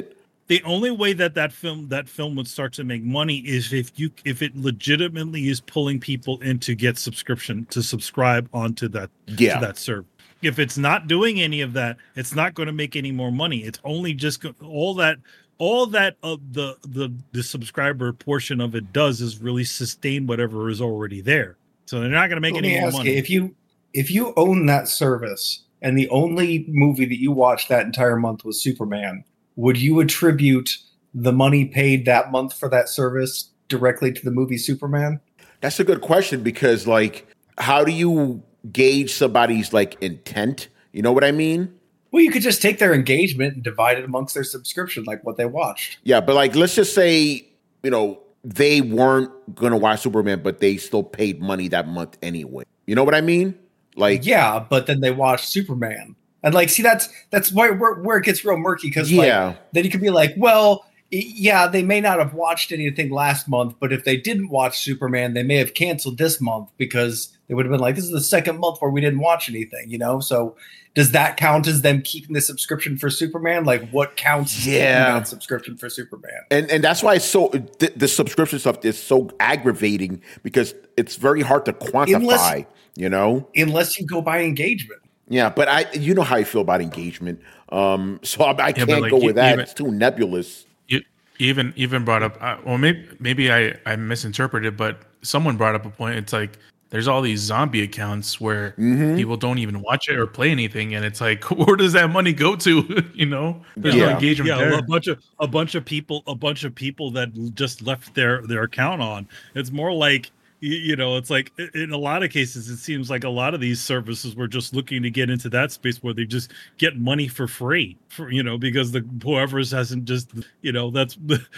the only way that that film that film would start to make money is if you if it legitimately is pulling people in to get subscription to subscribe onto that Yeah. to that server. If it's not doing any of that, it's not going to make any more money. It's only just go, all that all that uh, the the the subscriber portion of it does is really sustain whatever is already there. So they're not going to make Let any me more ask money. you, if you if you own that service and the only movie that you watched that entire month was Superman, would you attribute the money paid that month for that service directly to the movie Superman? That's a good question because, like, how do you gauge somebody's like intent? You know what I mean? Well, you could just take their engagement and divide it amongst their subscription, like what they watched. Yeah, but like, let's just say, you know, they weren't gonna watch Superman, but they still paid money that month anyway. You know what I mean? Like, Yeah, but then they watched Superman, and like, see, that's that's where where, where it gets real murky because Yeah. like, then you could be like, well, y- yeah, they may not have watched anything last month, but if they didn't watch Superman, they may have canceled this month because they would have been like, this is the second month where we didn't watch anything, you know? So does that count as them keeping the subscription for Superman? Like, what counts as keeping Yeah. that subscription for Superman? and and that's why it's so the, the subscription stuff is so aggravating because it's very hard to quantify. Unless- you know? Unless you go by engagement. Yeah, but I, you know how I feel about engagement. Um, so I, I Yeah, can't but, like, go you- with that. even- It's too nebulous. You even even brought up uh, well maybe maybe I, I misinterpreted, but someone brought up a point. It's like there's all these zombie accounts where Mm-hmm. people don't even watch it or play anything, and it's like, where does that money go to? you know, there's Yeah. no engagement Yeah, there. a bunch of a bunch of people, a bunch of people that just left their their account on. It's more like you, you know, it's like i- in a lot of cases, it seems like a lot of these services were just looking to get into that space where they just get money for free, for you know, because the whoever's hasn't just you know that's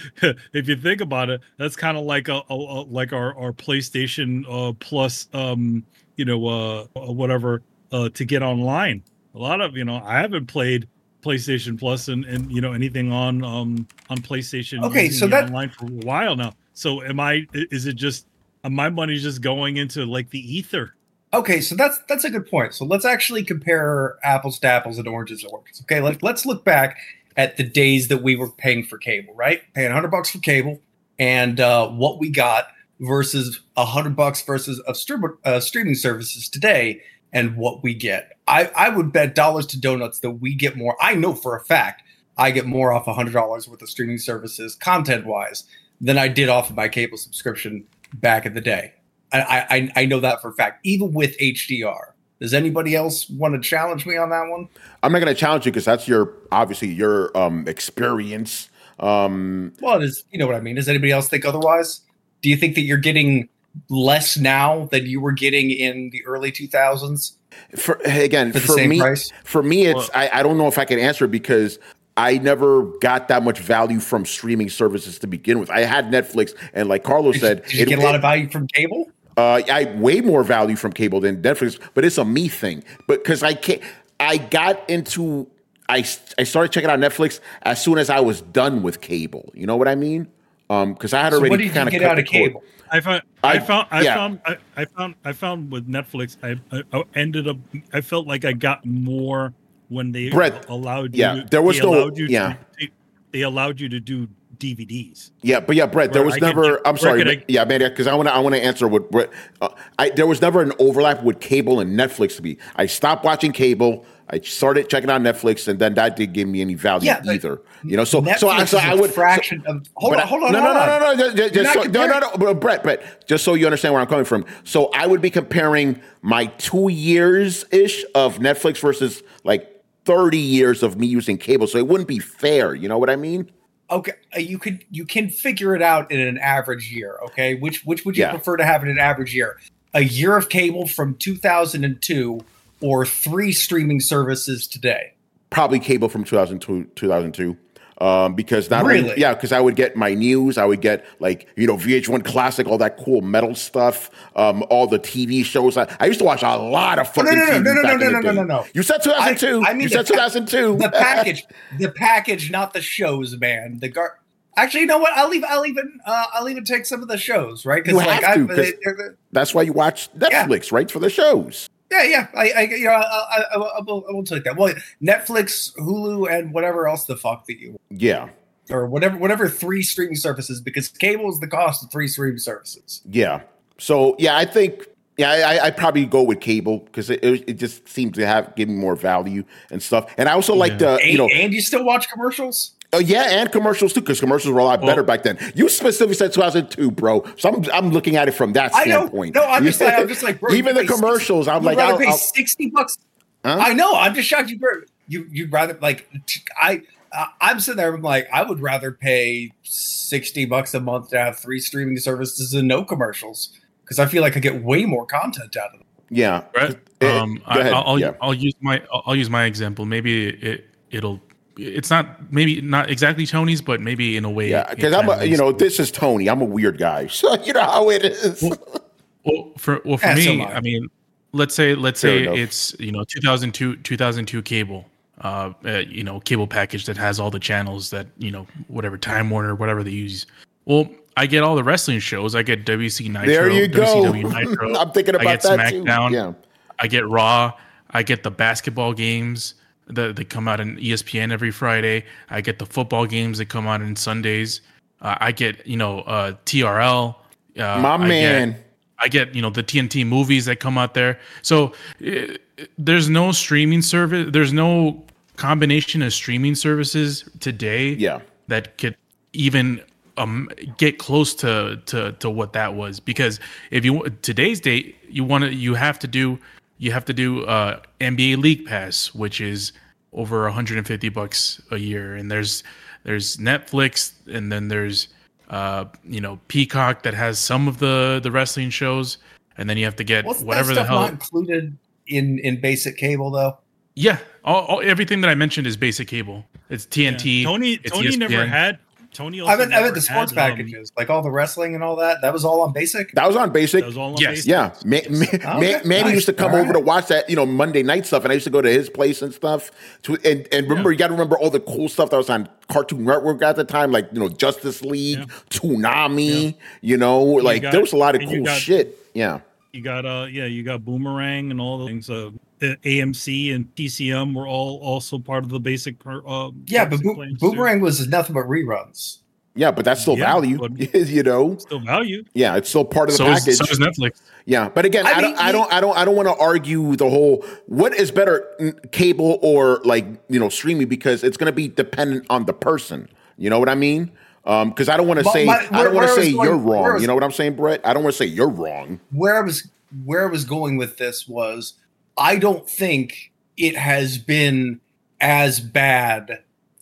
if you think about it, that's kind of like a, a, a like our our PlayStation uh, Plus, um, you know, uh, uh, whatever uh, to get online. A lot of you know, I haven't played PlayStation Plus and, and you know anything on um on PlayStation Okay, using so it that- online for a while now. So am I? Is it just uh, my money's just going into like the ether? Okay, so that's that's a good point. So let's actually compare apples to apples and oranges to oranges. Okay, like let's look back at the days that we were paying for cable, right? Paying a hundred bucks for cable, and uh, what we got versus a hundred bucks versus of stream, uh, streaming services today, and what we get. I I would bet dollars to donuts that we get more. I know for a fact I get more off a hundred dollars worth of streaming services, content wise, than I did off of my cable subscription back in the day. I, I I know that for a fact, even with H D R. Does anybody else want to challenge me on that one? I'm not going to challenge you because that's your obviously your um, experience. Um, Well, it is, you know what I mean. Does anybody else think otherwise? Do you think that you're getting less now than you were getting in the early two thousands? for again, For the for same me, price? for me, it's Well- I, I don't know if I can answer it because I never got that much value from streaming services to begin with. I had Netflix, and like Carlos said, Did you get a lot of value from cable? Uh, I way more value from cable than Netflix, but it's a me thing. But because I can't, I got into, I I started checking out Netflix as soon as I was done with cable. You know what I mean? Um, because I had So already what did you kind of get cut out the of cord. cable? I found, I, I- found, I yeah. found, I, I found, I found with Netflix, I, I, I ended up, I felt like I got more when they Brett, allowed you. yeah, there was they no- allowed you yeah. To, they allowed you to do D V Ds. Yeah, but yeah, Brett, there Where was I could never. ju- I'm where sorry, could I- but- yeah, man, because I want to. I want to answer what Brett. Uh, I there was never an overlap with cable and Netflix to me. I stopped watching cable. I started checking out Netflix, and then that didn't give me any value Yeah, but either. You know, so Netflix so I so is I a would fraction of. Hold but on, I- hold on, No, hold no, on. no, no, no, just, You're just not so, no, no, comparing- no, but Brett, Brett, just so you understand where I'm coming from. So I would be comparing my two years ish of Netflix versus like thirty years of me using cable. So it wouldn't be fair. You know what I mean? Okay, uh, you could you can figure it out in an average year. Okay, which which would you Yeah. prefer to have in an average year? A year of cable from two thousand two, or three streaming services today? Probably cable from two thousand two, two thousand two. Um, because not Really? only, yeah, because I would get my news, I would get like, you know, V H one Classic, all that cool metal stuff, um, all the T V shows. I, I used to watch a lot of no, fucking no, no, T V no, no, back no, in no, the no, day. no, no. You said two thousand two. I, I mean you the said pa- two thousand two. The package, the package, not the shows, man. The gar. Actually, you know what? I'll leave. I'll even. Uh, I'll even take some of the shows, right? You have I, to, 'cause- they- they're- That's why you watch Netflix, right? For the shows. yeah, yeah. I, I, you know, I, I, I, I will, I will take that. Well, Netflix, Hulu, and whatever else the fuck that you. Yeah. or whatever whatever three streaming services, because cable is the cost of three streaming services. Yeah. So yeah, I think yeah, I I probably go with cable because it, it it just seems to have give me more value and stuff. And I also like Yeah. the And, you know and you still watch commercials? oh yeah, and commercials too because commercials were a lot Well- better back then. You specifically said two thousand two, bro. So I'm I'm looking at it from that I know. standpoint. No, I'm just like I'm just like bro, even you the pay commercials. sixty, I'm you'd like rather I'll, pay I'll, sixty bucks. huh? I know. I'm just shocked you you you'd rather like I uh, I'm sitting there. I'm like I would rather pay sixty bucks a month to have three streaming services and no commercials because I feel like I get way more content out of them. yeah. Brett, Eh, um, go I, ahead. I'll, I'll, Yeah. I'll use my I'll, I'll use my example. Maybe it it'll it's not maybe not exactly Tony's, but maybe in a way. Yeah, it because I'm, kinda a, you leads know, to- this is Tony. I'm a weird guy, so you know how it is. Well, for well for Yeah, so me, am I. I mean, let's say let's Fair say enough. it's you know two thousand two two thousand two cable, uh, uh, you know cable package that has all the channels that you know whatever Time Warner whatever they use. Well, I get all the wrestling shows. I get W C Nitro. There you go. W C W Nitro. I'm thinking I about get that too. SmackDown. Yeah, I get Raw. I get the basketball games that, that come out on E S P N every Friday. I get the football games that come out on Sundays. Uh, I get you know uh, T R L. Uh, my I get- man. I get, you know, the T N T movies that come out there. So uh, there's no streaming service. There's no combination of streaming services today Yeah. that could even um, get close to, to, to what that was. Because if you today's date, you want to, you have to do, you have to do uh, N B A League Pass, which is over one hundred fifty bucks a year. And there's, there's Netflix, and then there's, uh, you know, Peacock that has some of the the wrestling shows, and then you have to get What's whatever that the stuff hell. not included in in basic cable though? Yeah, all, all everything that I mentioned is basic cable. It's T N T. Tony it's Tony E S P N. never had Tony. Also I meant I never meant the sports had, um, packages, like all the wrestling and all that. That was all on basic. That was on basic. that was all on Yes. basic. Yeah, Ma- Ma- Okay, Ma- Manny nice. used to come All over right. to watch that, you know, Monday night stuff, and I used to go to his place and stuff. To and, and remember, Yeah. you got to remember all the cool stuff that was on Cartoon Network at the time, like you know, Justice League, Yeah. Toonami. You know, like got- there was a lot of and you cool got- shit. Yeah, You got uh yeah, you got Boomerang and all the things. Uh, the A M C and T C M were all also part of the basic. per- Uh, Yeah, but basic Bo- plans, too. Boomerang was nothing but reruns. yeah, but that's still Yeah, value. but- you know, still value. yeah, it's still part of the So is, package. so is Netflix. Yeah, but again, I I, mean, don't, I you- don't, I don't, I don't want to argue the whole what is better, n- cable or like you know streaming, because it's going to be dependent on the person. You know what I mean? Because I don't want to But say my- I where- don't want where to I say was going- you're where I wrong. was- You know what I'm saying, Brett? I don't want to say you're wrong. Where I was where I was going with this was I don't think it has been as bad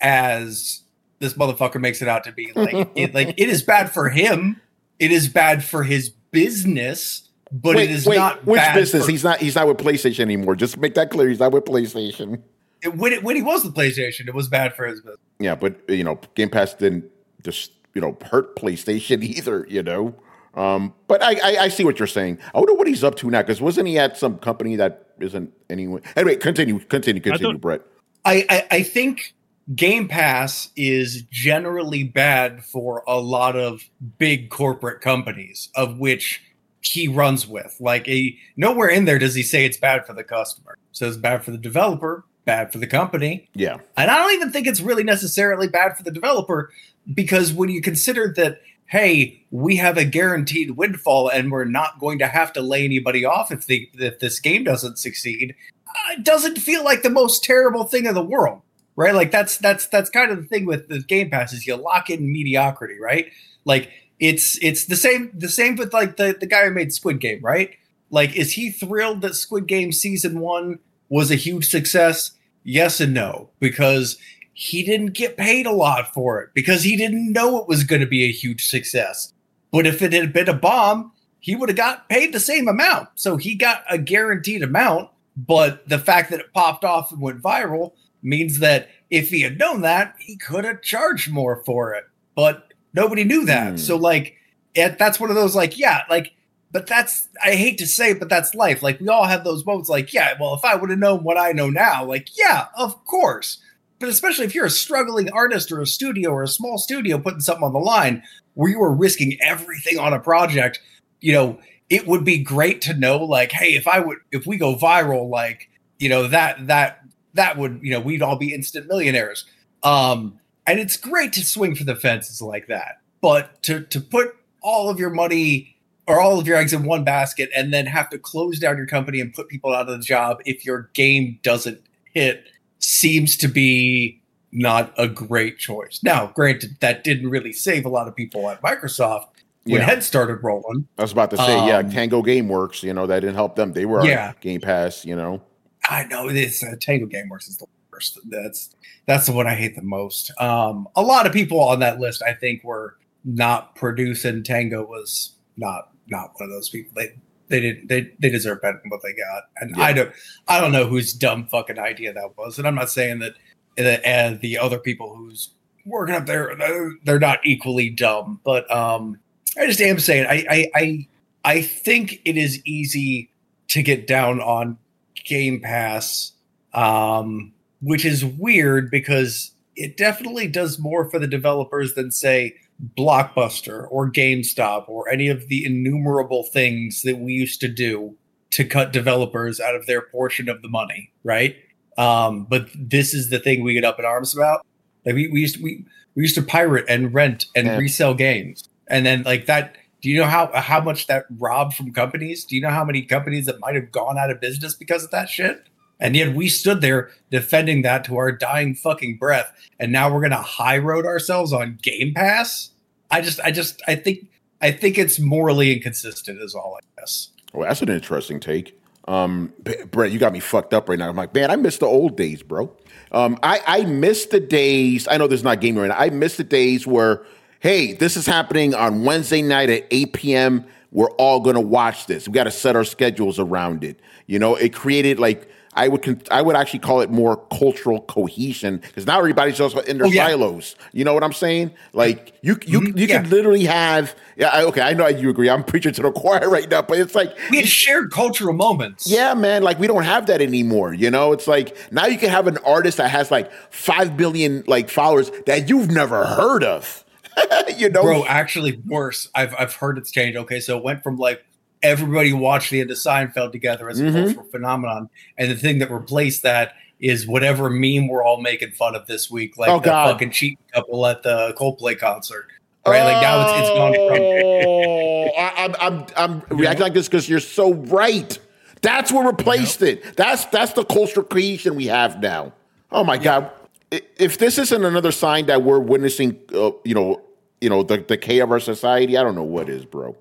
as this motherfucker makes it out to be. Like it like it is bad for him. It is bad for his business, but wait, it is wait, not which bad business? for- He's not. He's not with PlayStation anymore. Just make that clear. He's not with PlayStation. it- when it, when he was the PlayStation, it was bad for his business. Yeah, but you know, Game Pass didn't just you know hurt PlayStation either. You know, um, but I, I I see what you're saying. I wonder what he's up to now. Because wasn't he at some company that isn't anyway? Anyway, continue, continue, continue, thought- Brett. I, I, I think Game Pass is generally bad for a lot of big corporate companies, of which he runs with. Like a nowhere in there does he say it's bad for the customer. So it's bad for the developer, bad for the company. Yeah, And I don't even think it's really necessarily bad for the developer, because when you consider that, hey, we have a guaranteed windfall and we're not going to have to lay anybody off if the if this game doesn't succeed, uh, it doesn't feel like the most terrible thing in the world, right? Like that's that's that's kind of the thing with the Game Pass is you lock in mediocrity, right? Like it's it's the same the same with like the the guy who made Squid Game, right? Like, is he thrilled that Squid Game season one was a huge success? Yes and no, because he didn't get paid a lot for it, because he didn't know it was going to be a huge success. But if it had been a bomb, he would have got paid the same amount. So he got a guaranteed amount. But the fact that it popped off and went viral means that if he had known that, he could have charged more for it. But nobody knew that. Hmm. So, like, it, that's one of those, like, yeah, like, but that's, I hate to say it, but that's life. Like, we all have those moments like, yeah, well, if I would have known what I know now, like, yeah, of course. But especially if you're a struggling artist or a studio or a small studio putting something on the line where you are risking everything on a project, you know, it would be great to know, like, hey, if I would, if we go viral, like, you know, that, that, that would, you know, we'd all be instant millionaires. Um, and it's great to swing for the fences like that. But to to put all of your money or all of your eggs in one basket and then have to close down your company and put people out of the job if your game doesn't hit seems to be not a great choice. Now, granted, that didn't really save a lot of people at Microsoft when Yeah. Head started rolling. I was about to say, yeah, Um, Tango GameWorks, you know, that didn't help them. They were Yeah. on Game Pass, you know. I know this uh, Tango GameWorks is the worst. That's that's the one I hate the most. Um, a lot of people on that list, I think, were not producing. Tango was not not one of those people. They they didn't they they deserve better than what they got. And Yeah. I don't I don't know whose dumb fucking idea that was. And I'm not saying that that and the other people who's working up there they're, they're not equally dumb. But um, I just am saying I I I, I think it is easy to get down on Game Pass, um, which is weird because it definitely does more for the developers than, say, Blockbuster or GameStop or any of the innumerable things that we used to do to cut developers out of their portion of the money, right? Um, but this is the thing we get up in arms about. Like we, we used to, we, we used to pirate and rent and Yeah. resell games, and then like that. Do you know how how much that robbed from companies? Do you know how many companies that might have gone out of business because of that shit? And yet we stood there defending that to our dying fucking breath, and now we're gonna high road ourselves on Game Pass. I just, I just, I think, I think it's morally inconsistent. Is all I guess. Well, that's an interesting take. Um, B- Brett, you got me fucked up right now. I'm like, man, I miss the old days, bro. Um, I, I miss the days. I know there's not gaming right now. I miss the days where, hey, this is happening on Wednesday night at eight p.m. We're all going to watch this. We got to set our schedules around it. You know, it created like, I would con- I would actually call it more cultural cohesion because now everybody's just in their Oh, yeah. silos. You know what I'm saying? Like you you Mhm, you yeah. could literally have yeah I, okay I know you agree. I'm preaching to the choir right now, but it's like We had shared cultural moments. yeah, man, like we don't have that anymore. You know, it's like now you can have an artist that has like five billion like followers that you've never heard of. you know, Bro, actually worse. I've I've heard it's changed. Okay, so it went from like everybody watched the end of Seinfeld together as a Mhm. cultural phenomenon, and the thing that replaced that is whatever meme we're all making fun of this week, like Oh, the God. fucking cheating couple at the Coldplay concert. Right? Like now it's it's gone from Oh, I, I'm I'm I'm reacting like this because you're so right. That's what replaced it. That's that's the cultural cohesion we have now. Oh my God! I- If this isn't another sign that we're witnessing, uh, you know, you know, the decay of our society, I don't know what is, bro.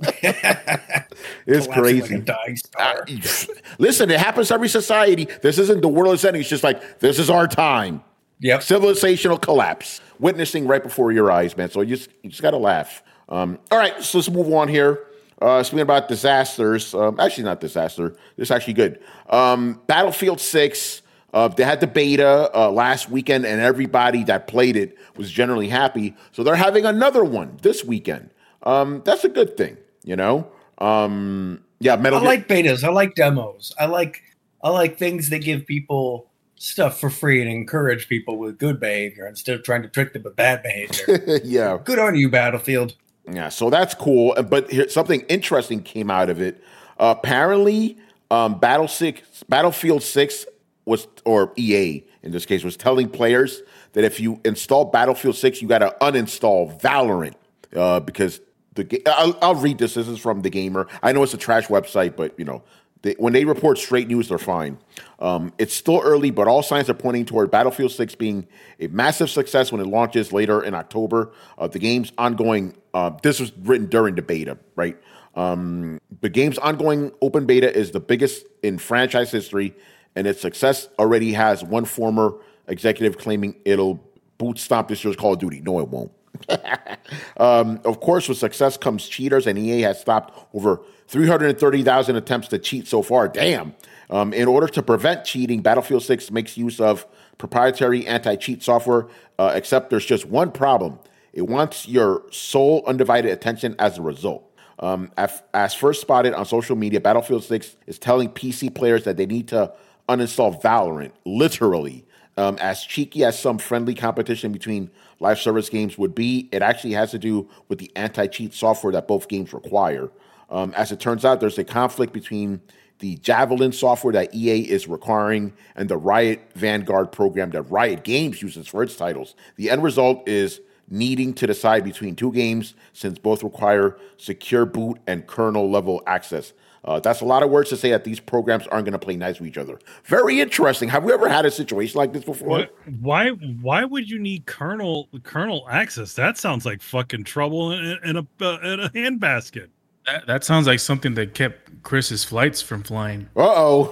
It's collapsing crazy. like a dying star. Uh, listen, it happens to every society. This isn't the world is ending. It's just like this is our time. Yep. Civilizational collapse, witnessing right before your eyes, man. So you just you just gotta laugh. Um, all right, so let's move on here. Uh, speaking about disasters, um, actually not disaster. This is actually good. Um, Battlefield six. Uh, they had the beta uh, last weekend, and everybody that played it was generally happy. So they're having another one this weekend. Um, that's a good thing, you know. Um, yeah, Metal I Gear- like betas. I like demos. I like I like things that give people stuff for free and encourage people with good behavior instead of trying to trick them with bad behavior. yeah. Good on you, Battlefield. Yeah, so that's cool. But here, something interesting came out of it. Uh, apparently, um, Battle six, Battlefield six was, or E A in this case, was telling players that if you install Battlefield six, you got to uninstall Valorant uh, because the. Ga- I'll, I'll read this. This is from The Gamer. I know it's a trash website, but you know. They, when they report straight news, they're fine. Um, it's still early, but all signs are pointing toward Battlefield six being a massive success when it launches later in October. Uh, the game's ongoing, uh, this was written during the beta, right? Um, the game's ongoing open beta is the biggest in franchise history, and its success already has one former executive claiming it'll boot stomp this year's Call of Duty. No, it won't. um, of course, with success comes cheaters, and E A has stopped over three hundred thirty thousand attempts to cheat so far. Damn. Um, in order to prevent cheating, Battlefield six makes use of proprietary anti-cheat software, uh, except there's just one problem. It wants your sole undivided attention as a result. Um, as, as first spotted on social media, Battlefield six is telling P C players that they need to uninstall Valorant, literally. Um, as cheeky as some friendly competition between live service games would be, it actually has to do with the anti-cheat software that both games require. Um, as it turns out, there's a conflict between the Javelin software that E A is requiring, and the Riot Vanguard program that Riot Games uses for its titles. The end result is needing to decide between two games since both require secure boot and kernel level access. Uh, that's a lot of words to say that these programs aren't going to play nice with each other. Very interesting. Have we ever had a situation like this before? Why? Why would you need kernel kernel access? That sounds like fucking trouble in, in a uh, in a handbasket. That, that sounds like something that kept Chris's flights from flying. Uh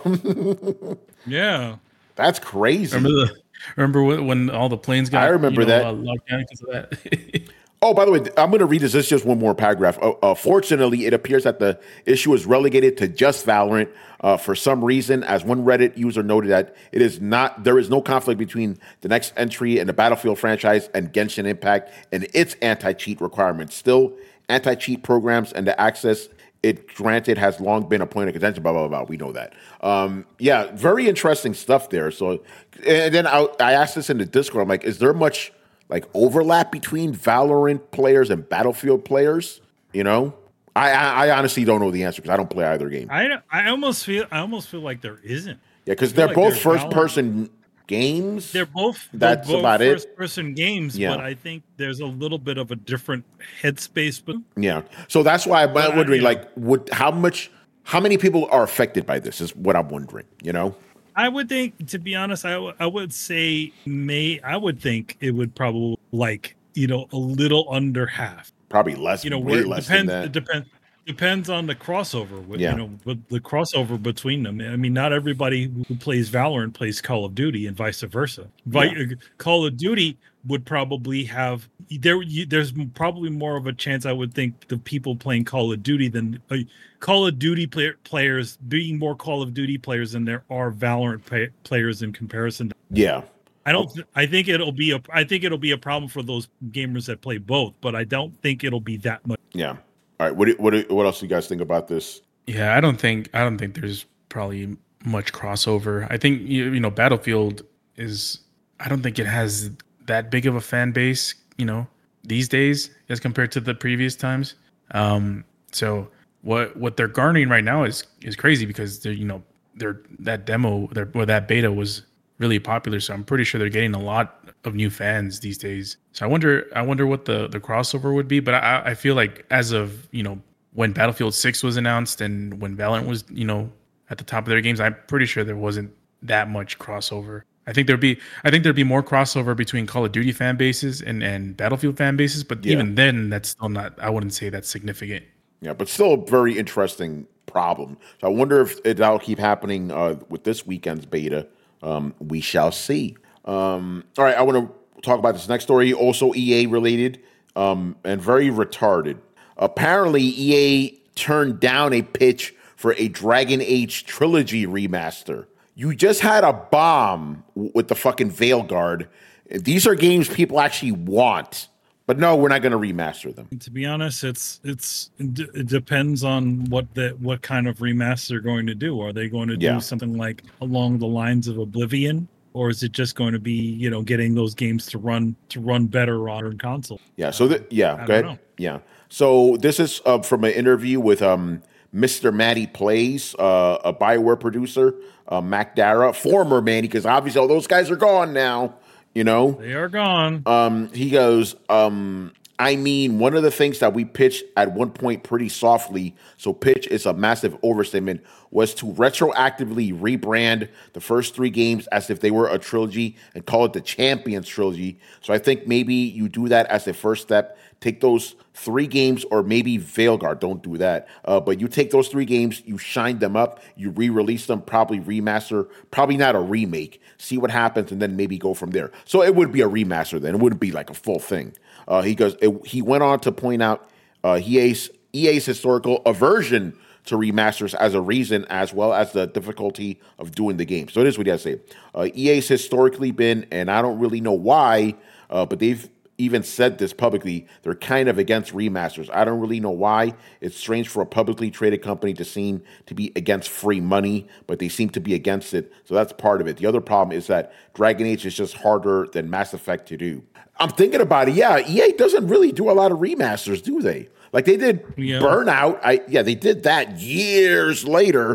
oh. Yeah, that's crazy. Remember the remember when all the planes got? I remember you know, that. Uh, locked down because of that. Oh, by the way, I'm going to read this. This is just one more paragraph. Uh, uh, fortunately, it appears that the issue is relegated to just Valorant uh, for some reason. As one Reddit user noted, that it is not. There is no conflict between the next entry in the Battlefield franchise and Genshin Impact and its anti-cheat requirements. Still, anti-cheat programs and the access it granted has long been a point of contention. Blah blah blah. We know that. Um, yeah, very interesting stuff there. So, and then I, I asked this in the Discord. I'm like, is there much like overlap between Valorant players and Battlefield players? You know, I I, I honestly don't know the answer because I don't play either game. I I almost feel I almost feel like there isn't. Yeah, because they're like both first person games. They're both that's they're both about first it. person games, Yeah. but I think there's a little bit of a different headspace. But Yeah, so that's why I'm But I- wondering, yeah. like, would how much, how many people are affected by this? Is what I'm wondering. You know. I would think, to be honest, I, w- I would say may I would think it would probably like you know a little under half. Probably less. You know, way where it less depends. than It that. depends. Depends on the crossover. With, Yeah. You know, with the crossover between them. I mean, not everybody who plays Valorant plays Call of Duty, and vice versa. Vi- Yeah. Call of Duty would probably have there. You, there's probably more of a chance, I would think, the people playing Call of Duty than uh, Call of Duty play, players being more Call of Duty players than there are Valorant play, players in comparison. Yeah. I don't. th- I think it'll be a. I think it'll be a problem for those gamers that play both, but I don't think it'll be that much. Yeah. All right. What do- what do- what else do you guys think about this? Yeah, I don't think I don't think there's probably much crossover. I think you, you know Battlefield is I don't think it has that big of a fan base, you know, these days as compared to the previous times. Um, so what what they're garnering right now is is crazy because they're you know they're that demo their or that beta was really popular. So I'm pretty sure they're getting a lot of new fans these days. So I wonder I wonder what the the crossover would be. But I I feel like as of you know when Battlefield six was announced and when Valorant was you know at the top of their games, I'm pretty sure there wasn't that much crossover. I think there'd be I think there'd be more crossover between Call of Duty fan bases and, and Battlefield fan bases, but Yeah. even then that's still not I wouldn't say that's significant. Yeah, but still a very interesting problem. So I wonder if it, that'll keep happening uh, with this weekend's beta. Um, we shall see. Um, all right, I want to talk about this next story, also E A related um, and very retarded. Apparently, E A turned down a pitch for a Dragon Age trilogy remaster. You just had a bomb w- with the fucking Veilguard. These are games people actually want. But no, we're not going to remaster them. To be honest, it's it's it d- it depends on what the what kind of remaster they're going to do. Are they going to Yeah. do something like along the lines of Oblivion, or is it just going to be you know getting those games to run to run better on console? Yeah. So th- yeah, I go don't ahead. know. Yeah. So this is uh, from an interview with um, Mister Matty Plays, uh, a Bioware producer, uh, Mac Dara, former Manny, because obviously all those guys are gone now. You know, They are gone. um, he goes, um, I mean, one of the things that we pitched at one point pretty softly, so pitch is a massive overstatement, was to retroactively rebrand the first three games as if they were a trilogy and call it the Champions Trilogy. So I think maybe you do that as a first step. Take those three games, or maybe Veilguard, don't do that. Uh, but you take those three games, you shine them up, you re-release them, probably remaster, probably not a remake. See what happens, and then maybe go from there. So it would be a remaster then. It wouldn't be like a full thing. Uh, he goes. It, he went on to point out uh, E A's, E A's historical aversion to remasters as a reason, as well as the difficulty of doing the game. So it is what he has to say. Uh, E A's historically been, and I don't really know why, uh, but they've even said this publicly, they're kind of against remasters. I don't really know why. It's strange for a publicly traded company to seem to be against free money, but they seem to be against it. So that's part of it. The other problem is that Dragon Age is just harder than Mass Effect to do. I'm thinking about it. Yeah, E A doesn't really do a lot of remasters, do they? Like they did Yeah. Burnout. I yeah, they did that years later.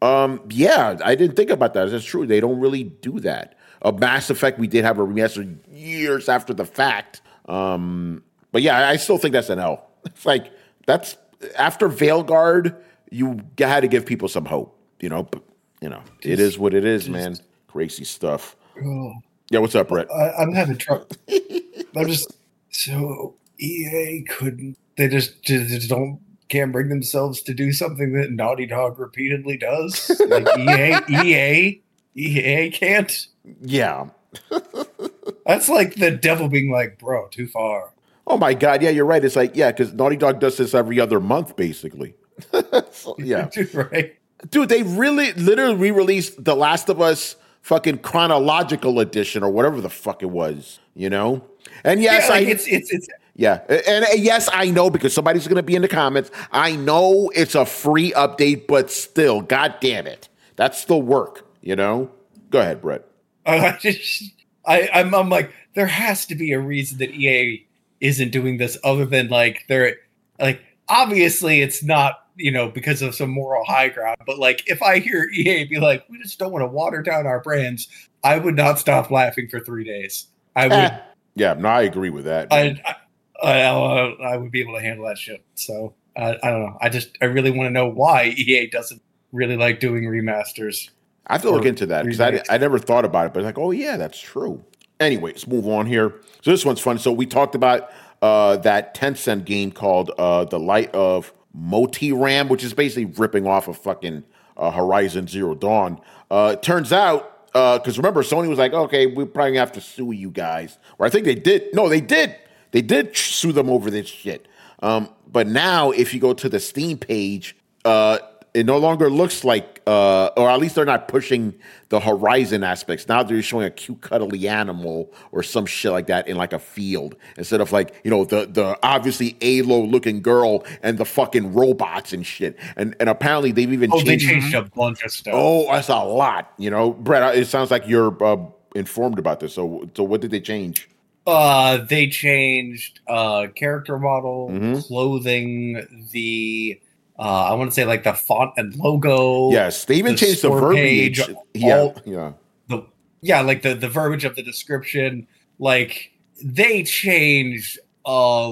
Um, yeah, I didn't think about that. That's true. They don't really do that. A Mass Effect, we did have a remaster years after the fact. Um, but yeah, I still think that's an L. It's like that's after Veilguard, you had to give people some hope, you know. But you know, just, it is what it is, just, man. Crazy stuff. Oh, yeah, what's up, Brett? I, I'm having trouble. I'm just so E A couldn't. They just just don't can't bring themselves to do something that Naughty Dog repeatedly does. Like E A, E A, E A can't. Yeah. That's like the devil being like, bro, too far. Oh my God. Yeah, you're right. It's like, yeah, because Naughty Dog does this every other month, basically. So, yeah. Right. Dude, they really literally re-released The Last of Us fucking chronological edition or whatever the fuck it was, you know? And yes, yeah, like I it's it's it's yeah. And, and yes, I know because somebody's gonna be in the comments. I know it's a free update, but still, god damn it. That's still work, you know? Go ahead, Brett. Uh, I, I'm, I'm like, there has to be a reason that E A isn't doing this other than like they're like obviously it's not, you know, because of some moral high ground, but like if I hear E A be like, we just don't want to water down our brands, I would not stop laughing for three days. I would. Eh. Yeah, no, I agree with that. I, I, I I would be able to handle that shit. So uh, I don't know. I just I really want to know why E A doesn't really like doing remasters. I have to look into that because I, I never thought about it, but like, oh yeah, that's true. Anyway, let's move on here. So this one's fun. So we talked about uh, that Tencent game called uh, The Light of Motiram, which is basically ripping off of fucking uh, Horizon Zero Dawn. Uh, turns out, because uh, remember, Sony was like, okay, we're probably gonna have to sue you guys. Or I think they did. No, they did. They did sue them over this shit. Um, but now, if you go to the Steam page, uh, it no longer looks like, uh, or at least they're not pushing the Horizon aspects. Now they're showing a cute, cuddly animal or some shit like that in like a field instead of like, you know, the the obviously A L O looking girl and the fucking robots and shit. And and apparently they've even oh, changed, they changed a bunch of stuff. Oh, that's a lot. You know, Brett, it sounds like you're uh, informed about this. So so what did they change? Uh, they changed uh character model, mm-hmm. clothing, the. Uh, I want to say like the font and logo. Yes, they even the changed the verbiage. Page, yeah, all, yeah, the yeah, like the the verbiage of the description. Like they changed a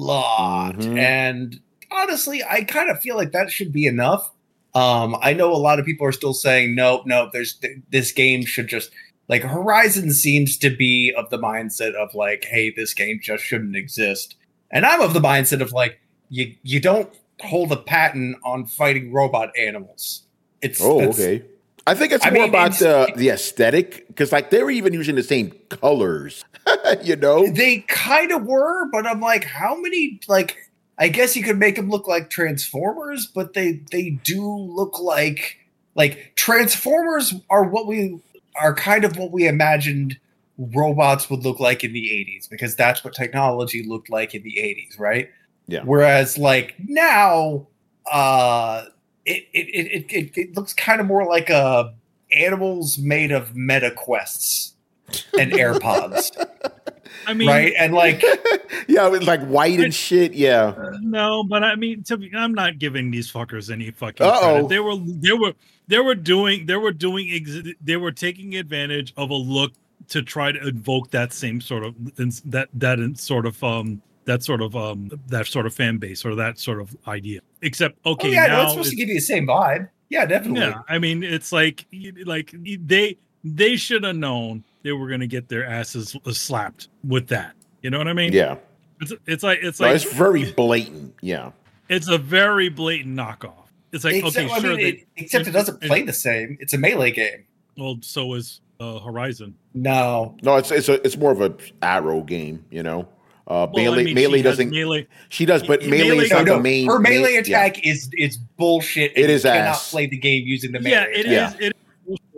lot, mm-hmm. and honestly, I kind of feel like that should be enough. Um, I know a lot of people are still saying no, no. There's this game should just like Horizon seems to be of the mindset of like, hey, this game just shouldn't exist, and I'm of the mindset of like, you you don't. Hold a patent on fighting robot animals. It's oh okay. I think it's I more mean, about it's, the the aesthetic because like they were even using the same colors. You know, they kind of were, but I'm like, how many? Like, I guess you could make them look like Transformers, but they they do look like like Transformers are what we are kind of what we imagined robots would look like in the eighties because that's what technology looked like in the eighties, right? Yeah. Whereas, like now, uh, it it, it it it looks kind of more like uh animals made of meta quests and AirPods. I mean, right? And like, yeah, with like white and shit. Yeah. Uh, no, but I mean, to be, I'm not giving these fuckers any fucking Uh-oh. credit. They were they were they were doing they were doing ex- they were taking advantage of a look to try to evoke that same sort of that that sort of um. that sort of um that sort of fan base or that sort of idea. Except okay, oh, yeah, now no, it's supposed to give you the same vibe. Yeah, definitely. Yeah, I mean it's like like they they should have known they were gonna get their asses slapped with that. You know what I mean? Yeah. It's it's like it's no, like it's very blatant. Yeah. It's a very blatant knockoff. It's like except, okay, I sure. mean, they, it, except it doesn't play the same. It's a melee game. Well, so is uh, Horizon. No, no, it's it's a, it's more of a arrow game. You know. Uh, well, melee, I mean, melee she doesn't. Melee. She does, but melee, melee is not no, the main. Her melee main, attack yeah. is is bullshit. It is you cannot ass. play the game using the melee. Yeah, it Yeah. is. It is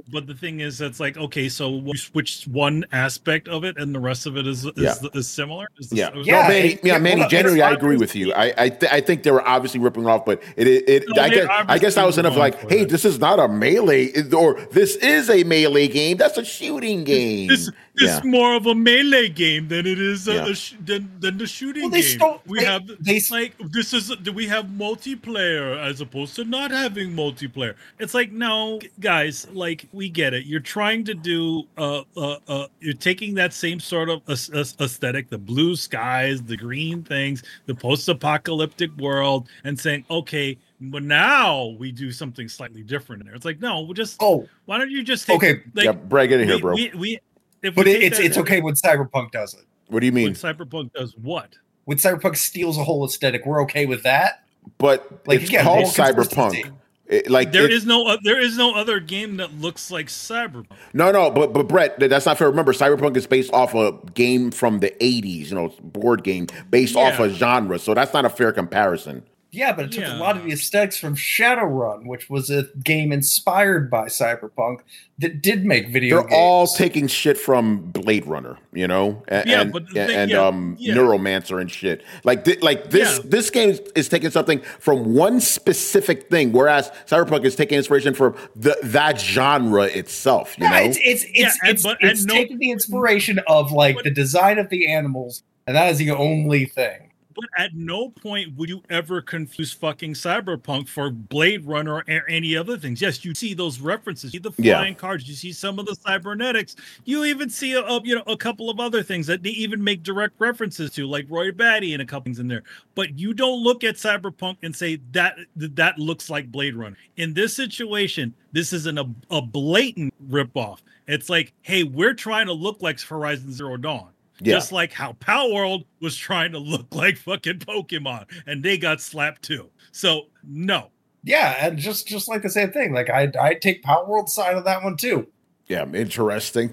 but the thing is, it's like, okay, so you switch one aspect of it, and the rest of it is is, Yeah. is similar. Is Yeah, this, Yeah, no, Manny, it- yeah, yeah, Manny. well, Generally, it's I agree with you. I, I, th- I think they were obviously ripping off, but it, it, it No, I they guess, I guess I was obviously enough were like, wrong for hey, it. this is not a melee, or this is a melee game. That's a shooting game. This yeah, it's more of a melee game than it is a, Yeah. a sh- than, than the shooting Well, they game. stole- we they- have they- like this is do we have multiplayer as opposed to not having multiplayer? It's like, no, guys, like we get it. You're trying to do uh uh, uh you're taking that same sort of as- as- aesthetic, the blue skies, the green things, the post-apocalyptic world, and saying, okay, but now we do something slightly different in there. It's like, no, we just Oh, why don't you just take okay. like yeah. Brad, get in here, we, bro. we, we if But we it, take it's that- it's okay when Cyberpunk does it. What do you when mean? Cyberpunk does what? When Cyberpunk steals a whole aesthetic, we're okay with that. But Like, it's again, called more consistency. Cyberpunk. It- like There it- is no uh, there is no other game that looks like Cyberpunk. No, no, but but Brett, that's not fair. Remember, Cyberpunk is based off a game from the eighties, you know, board game based off Yeah. a genre. So that's not a fair comparison. Yeah, but it took Yeah. a lot of the aesthetics from Shadowrun, which was a game inspired by Cyberpunk that did make video They're games. all taking shit from Blade Runner, you know, and Yeah, and, but the and, thing- and, yeah, um, yeah. Neuromancer and shit. Like thi- like this Yeah. this game is, is taking something from one specific thing, whereas Cyberpunk is taking inspiration from the that genre itself. You Yeah, know, it's it's Yeah, it's and- it's, but- it's and no- taking the inspiration of like But- the design of the animals, and that is the only thing. But at no point would you ever confuse fucking Cyberpunk for Blade Runner or any other things. Yes, you see those references, you see the Yeah. flying cars, you see some of the cybernetics, you even see a, a, you know a couple of other things that they even make direct references to, like Roy Batty and a couple things in there. But you don't look at Cyberpunk and say that that looks like Blade Runner. In this situation, this isn't a, a blatant ripoff. It's like, hey, we're trying to look like Horizon Zero Dawn. Yeah. Just like how Power World was trying to look like fucking Pokemon, and they got slapped too. So no, Yeah, and just just like the same thing. Like I I take Power World side of that one too. yeah, interesting.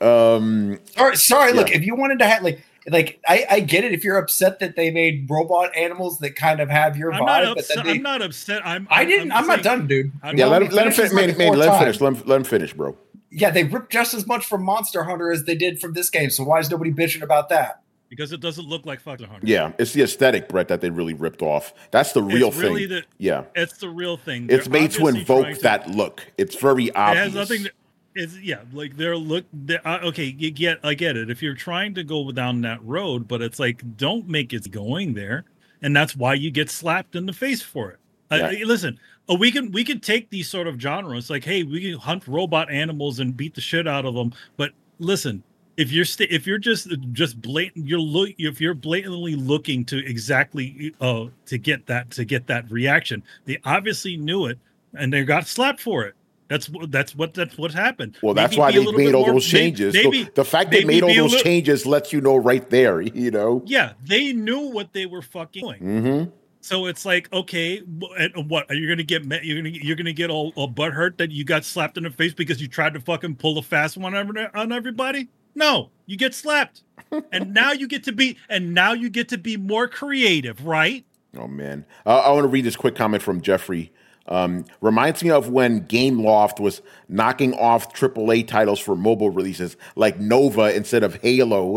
Um, Sorry, sorry. Look, Yeah. if you wanted to have like like I, I get it if you're upset that they made robot animals that kind of have your I'm vibe, not but upset. then they, I'm not upset. I'm. I I'm- didn't. I'm, I'm not saying- done, dude. I'm- yeah, You let me him let him finish finish. this Man, like man, four let him times. finish. Let him, let him finish, bro. Yeah, they ripped just as much from Monster Hunter as they did from this game. So why is nobody bitching about that? because it doesn't look like Fox Hunter. Yeah, it's the aesthetic, Brett, that they really ripped off. That's the real It's really thing. the- yeah, It's the real thing. it's They're made to obviously invoke trying to- that look. It's very It obvious. has nothing. To, it's yeah, like they're look. They're, uh, okay, you get. I get it. If you're trying to go down that road, but it's like, don't make it going there, and that's why you get slapped in the face for it. Uh, Yeah. listen, uh, we can we can take these sort of genres, like, hey, we can hunt robot animals and beat the shit out of them. But listen, if you're st- if you're just just blatant, you're look if you're blatantly looking to exactly uh to get that to get that reaction, they obviously knew it and they got slapped for it. That's what that's what that's what happened. Well, that's Maybe why be a they little made bit all more- those may- changes. So Maybe, the fact they maybe made all be a those little- changes lets you know right there. You know. yeah, they knew what they were fucking doing. Mm-hmm. So it's like, okay, wh- and what are you gonna get? ma- You're gonna you're gonna get all, all butthurt that you got slapped in the face because you tried to fucking pull a fast one on on everybody? No, you get slapped, and now you get to be and now you get to be more creative, right? Oh man, uh, I want to read this quick comment from Jeffrey. Um, reminds me of when Gameloft was knocking off triple A titles for mobile releases, like Nova instead of Halo.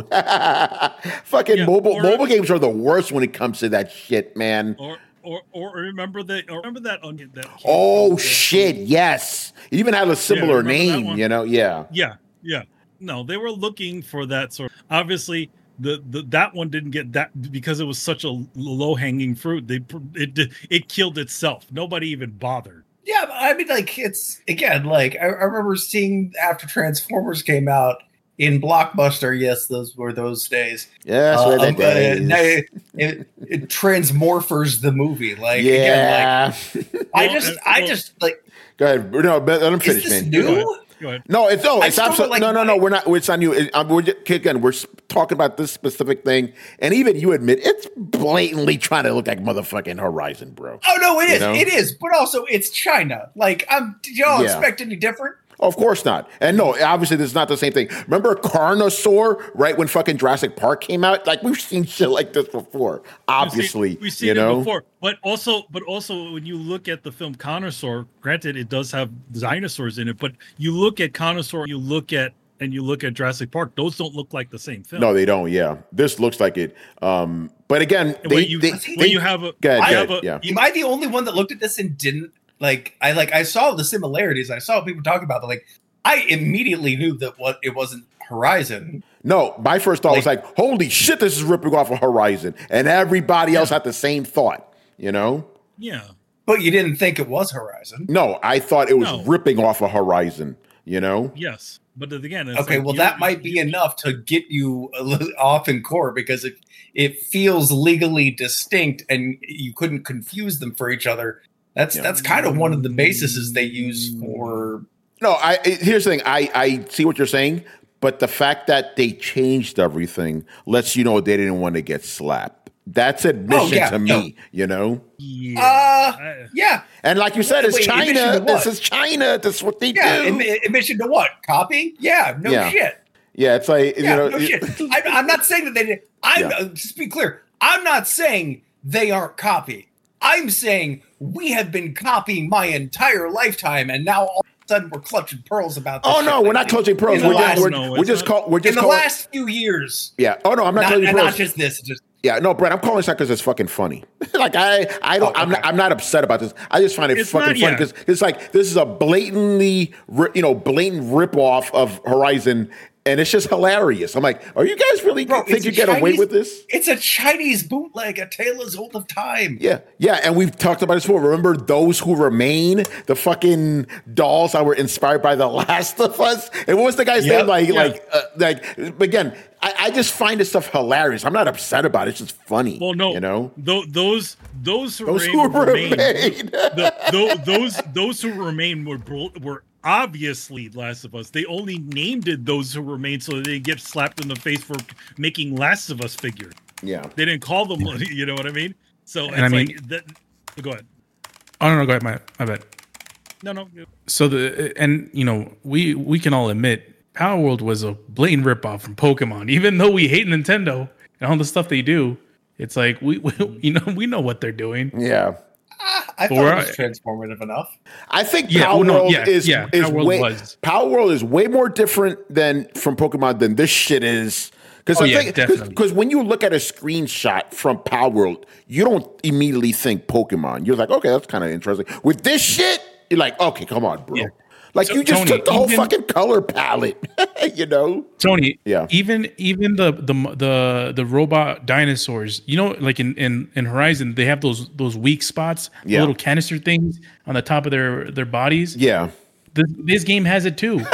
Fucking Yeah, mobile or- mobile games are the worst when it comes to that shit, man. Or or or remember that? Or remember that on that? Oh shit, yes. It even had a similar remember that name, one? you know? Yeah. Yeah, yeah. No, they were looking for that sort. Obviously, the, the that one didn't get that because it was such a low hanging fruit. They pr- it it killed itself. Nobody even bothered. Yeah, but I mean, like it's again, like I, I remember seeing after Transformers came out in Blockbuster. Yes, those were those days. Yeah, that's Uh, where um, that day uh, is. now it, it, it Transmorphers the movie. Like again, Yeah. like I Well, just, uh, I well- just like. Go ahead. No, but let him Is finish, this man. Go new? ahead. Go ahead. No, it's no, I it's still absolutely like no, no, no. my- We're not. It's not new. It, um, we're just, again, we're s- talking about this specific thing, and even you admit it's blatantly trying to look like motherfucking Horizon, bro. Oh no, it You is, know? it is. But also, it's China. Like, um, did y'all Yeah. expect any different? Of course not. And no, obviously this is not the same thing. Remember Carnosaur, right when fucking Jurassic Park came out? Like we've seen shit like this before. Obviously, we've seen, we've seen you know? it before. But also, but also when you look at the film Carnosaur, granted it does have dinosaurs in it, but you look at Carnosaur, you look at and you look at Jurassic Park, those don't look like the same film. No, they don't. Yeah, this looks like it. Um, but again, they, when you, they, when they, you have a, go ahead, I go have ahead, a yeah. Am I the only one that looked at this and didn't like? I like I saw the similarities. I saw people talking about it. Like I immediately knew that what it wasn't Horizon. No, my first thought was like, holy shit, this is ripping off of Horizon, and everybody else had the same thought. You know? Yeah. But you didn't think it was Horizon. No, I thought it was No. ripping off of Horizon. You know? Yes. But again, it's Okay, like well, you- that might be enough to get you a little off in court because it it feels legally distinct and you couldn't confuse them for each other. That's Yeah. that's kind of one of the bases they use for. No, I I- here's the thing. I, I see what you're saying, but the fact that they changed everything lets you know they didn't want to get slapped. That's admission Oh, yeah, to no. me, you know? Yeah. Uh, I- yeah, And like you said, it's Wait, admission China. to This what? is China. This is what they yeah. do. Admi- admission to what? Copy? Yeah, no Yeah. shit. yeah, it's like, Yeah, you know. no shit. I, I'm not saying that they did. I'm Yeah. uh, just be clear. I'm not saying they aren't copying. I'm saying we have been copying my entire lifetime, and now all of a sudden we're clutching pearls about this. Oh shit no, we're not lately. clutching pearls. In the We're just, last- we're, No, we're it's just not. call, we're in just the calling, last few years. yeah. Oh no, I'm not, Not, clutching and pearls. not just this. Just Yeah, no, Brett, I'm calling this out because it's fucking funny. like I, I don't, Oh, I'm, okay. not, I'm not upset about this. I just find it It's fucking not- funny yeah. because it's like this is a blatantly, ri- you know, blatant rip off of Horizon, and it's just hilarious. I'm like, are you guys really Bro, think it's you a get away Chinese- with this? It's a Chinese bootleg, a tale as old of time. Yeah, yeah, and we've talked about this before. Remember Those Who Remain, the fucking dolls that were inspired by The Last of Us? And what was the guy's Yep, name? Like, yeah. like, uh, like. Again, I, I just find this stuff hilarious. I'm not upset about it. It's just funny. Well, no, you know, tho- those those who Those remain, Who remain Remain. the, tho- those those who remain were bro- were obviously Last of Us. They only named it Those Who Remain so they get slapped in the face for making Last of Us figures. Yeah. They didn't call them, you know what I mean? So it's I mean- like that. Go ahead. Oh no, no, go ahead. My, my bad. No, no. So the and you know we we can all admit Power World was a blatant ripoff from Pokemon. Even though we hate Nintendo and all the stuff they do, it's like we, we you know we know what they're doing. Yeah. Ah, I thought Or- it was transformative enough. I think Yeah, Power well, no, World yeah, is yeah, is Power World way was. Power World is way more different than from Pokemon than this shit is. Because Oh, yeah, definitely. because when you look at a screenshot from Power World, you don't immediately think Pokemon. You're like, okay, that's kind of interesting. With this shit, you're like, okay, come on, bro. Yeah. Like So, you just Tony, took the whole even- fucking color palette, you know? Tony, Yeah. even even the the the the robot dinosaurs, you know, like in in, in Horizon, they have those those weak spots, the Yeah. little canister things on the top of their their bodies. Yeah. This, this game has it too.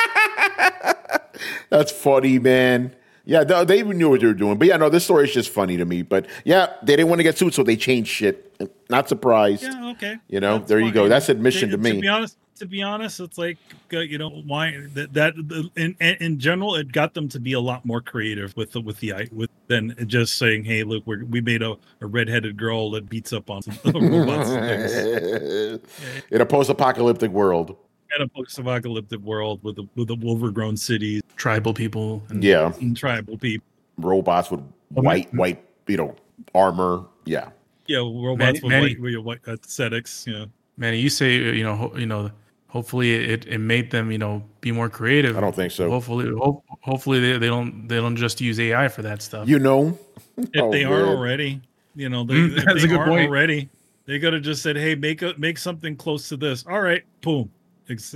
That's funny, man. Yeah, they, they even knew what they were doing. But yeah, no, this story is just funny to me. But yeah, they didn't want to get sued, so they changed shit. Not surprised. Yeah, okay. You know, That's there you fine. go. That's admission to To me. be honest, to be honest, it's like uh, you know why that that the- in in general it got them to be a lot more creative with the with the i- with than just saying, hey, look, we we made a, a redheaded girl that beats up on some robots and things. In a post-apocalyptic world. And a post-apocalyptic world with the with the overgrown cities Tribal people. And Yeah. and tribal people. Robots with white, white, you know, armor. Yeah. Yeah, robots Manny- with Manny- white, with white aesthetics. Yeah. Man, you say you know ho- you know. Hopefully, it, it made them you know be more creative. I don't think so. Hopefully, ho- hopefully they, they don't they don't just use A I for that stuff. You know? If Oh, they are man. already, you know, they, Mm, if that's they a good aren't point. already, they could have just said, "Hey, make a make something close to this." All right, boom. It's,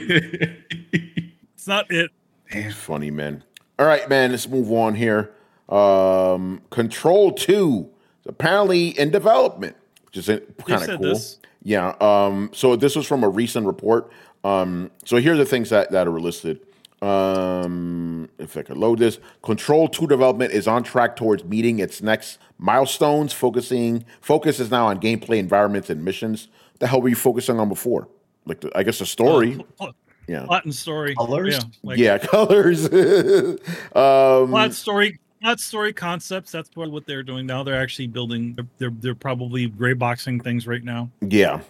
it's not it. It's funny, man. All right, man. Let's move on here. Um, Control two is apparently in development, which is kind of said cool. this. Yeah. Um, so this was from a recent report. Um, so here are the things that, that are listed. Um, if I could load this, Control two development is on track towards meeting its next milestones. Focusing focus is now on gameplay, environments, and missions. What the hell were you focusing on before? Like, the, I guess the story. Uh, pl- yeah. plot and story. Colors? Yeah, like yeah, colors. um, plot story. Plot story concepts. That's what what they're doing now. They're actually building. They're they're, they're probably gray boxing things right now. yeah. You know.